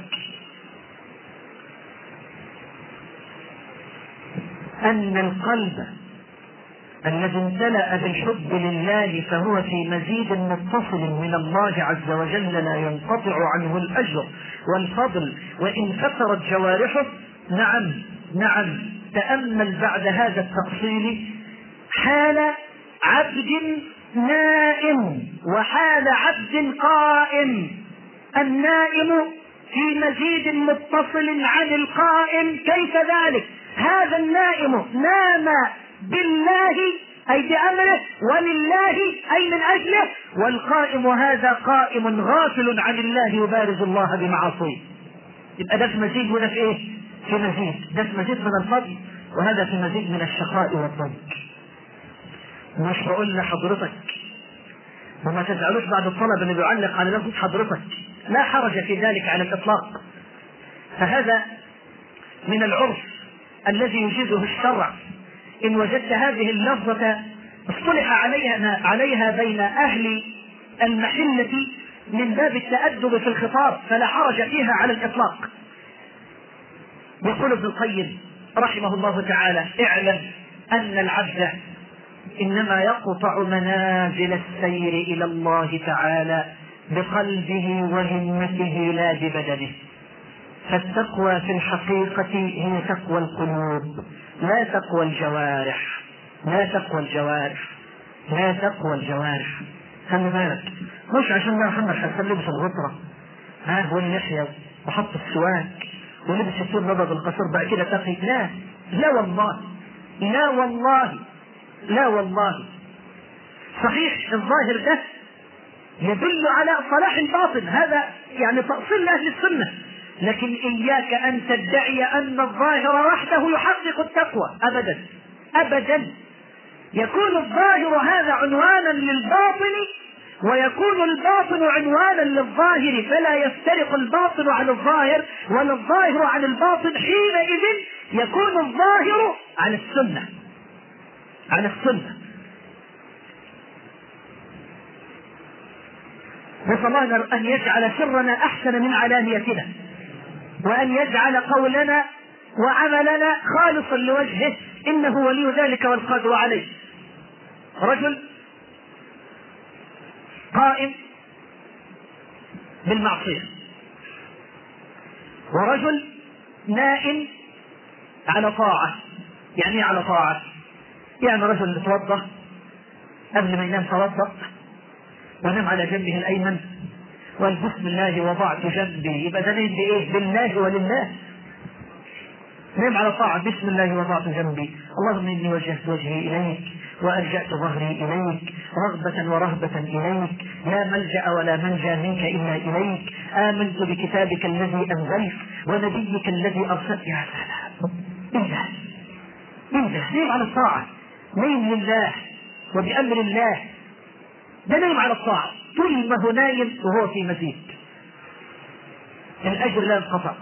Speaker 1: أن القلب الذي امتلأ بالحب لله فهو في مزيد متصل من الله عز وجل لا ينقطع عنه الأجر والفضل وإن فترت جوارحه. نعم نعم. تأمل بعد هذا التفصيل حال عبد نائم وحال عبد قائم. النائم في مزيد متصل عن القائم. كيف ذلك؟ هذا النائم نام بالله أي بأمره، ولله أي من أجله، والقائم هذا قائم غافل عن الله يبارز الله بمعاصيه. يبقى ده في مزيد وده في ايه؟ في مزيد. ده في مزيد من الفضل وهذا في مزيد من الشقاء والضنك. مش بقول لحضرتك وما تزعلوش بعد الطلب اللي بيعلق على لفظ حضرتك، لا حرج في ذلك على الإطلاق، فهذا من العرف الذي يجيزه الشرع. إن وجدت هذه اللفظة اصطلح عليها عليها بين أهل المحلة من باب التأدب في الخطاب فلا حرج فيها على الإطلاق. يقول ابن القيم رحمه الله تعالى: اعلم أن العبد إنما يقطع منازل السير إلى الله تعالى بقلبه وهمته لا ببدنه، فالتقوى في الحقيقة هي تقوى القلوب لا تقوى الجوارح، لا تقوى الجوارح، لا تقوى الجوارح. خلي بالك، مش عشان ما محمد حسن لبس الغطرة ها واللحية وحط السواك ولبس الثوب نبض القصر بعد كده تقي، لا لا والله، لا والله، لا والله. صحيح الظاهر ده يدل على صلاح الباطن، هذا يعني تأصيل أهل السنة، لكن إياك أن تدعي أن الظاهر وحده يحقق التقوى أبدا أبدا. يكون الظاهر هذا عنوانا للباطن ويكون الباطن عنوانا للظاهر، فلا يفترق الباطن عن الظاهر ولا الظاهر عن الباطن. حينئذ يكون الظاهر على السنة على السنة. نسأل الله أن يجعل سرنا أحسن من علانيتنا، وأن يجعل قولنا وعملنا خالصا لوجهه، إنه ولي ذلك والقادر عليه. رجل قائم بالمعصية، ورجل نائم على طاعة. يعني على طاعة يعني رجل يتوضأ قبل ما ينام، توضأ ونام على جنبه الأيمن وقال بسم الله وضعت جنبي، يبقى ده نام بإيه؟ بالله ولله. نام على طاعة، بسم الله وضعت جنبي، اللهم إني وجهت وجهي إليك وألجأت ظهري إليك رغبة ورهبة إليك، لا ملجأ ولا منجا منك إلا إليك، آمنت بكتابك الذي أنزلت ونبيك الذي أرسلت. يا سلام، إله إله نام على الطاعة، نام لله وبأمر الله. ده نام على الطاعة طول ما هو نايم وهو في مزيد، الأجر لا ينقطع.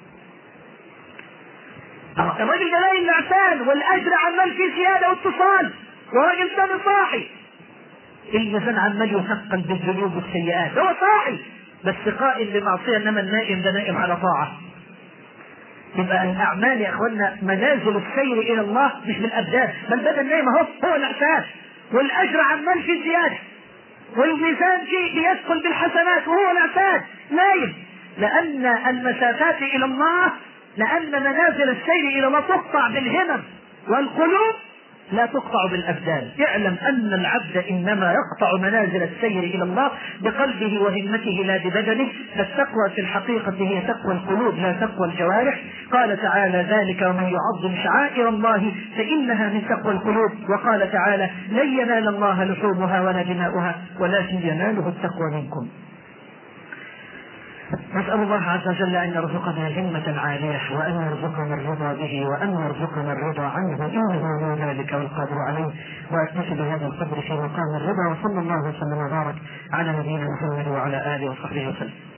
Speaker 1: الراجل ده نايم نعسان والأجر عمال فيه زيادة واتصال، وراجل ثاني صاحي، الميزان عمال يثقل بالذنوب والسيئات، هو صاحي بس قائم بمعصية، انما النائم ده نائم على طاعة. يبقى الأعمال يا اخوانا منازل السير إلى الله مش بالأبدان، بل بدل نايم اهو هو نعسان والأجر عمال فيه زيادة والميزان فيه بيثقل بالحسنات وهو نعسان نايم. لأن المسافات إلى الله، لأن منازل السير إلى الله تقطع بالهمم، والقلوب لا تقطع بالأبدان. اعلم أن العبد إنما يقطع منازل السير إلى الله بقلبه وهمته لا ببدنه، فالتقوى في الحقيقة هي تقوى القلوب لا تقوى الجوارح. قال تعالى ذلك ومن يعظم شعائر الله فإنها من تقوى القلوب. وقال تعالى لن ينال الله لحومها ولا دماؤها ولكن يناله التقوى منكم. نسأل الله عز وجل أن يرزقنا همة عالية، وأن يرزقنا الرضا به، وأن يرزقنا الرضا عنه، إنه ولي ذلك والقادر عليه. وأكتفي بهذا القدر في مقام الرضا، وصلى الله وسلم وبارك على نبينا محمد وعلى آله وصحبه وسلم.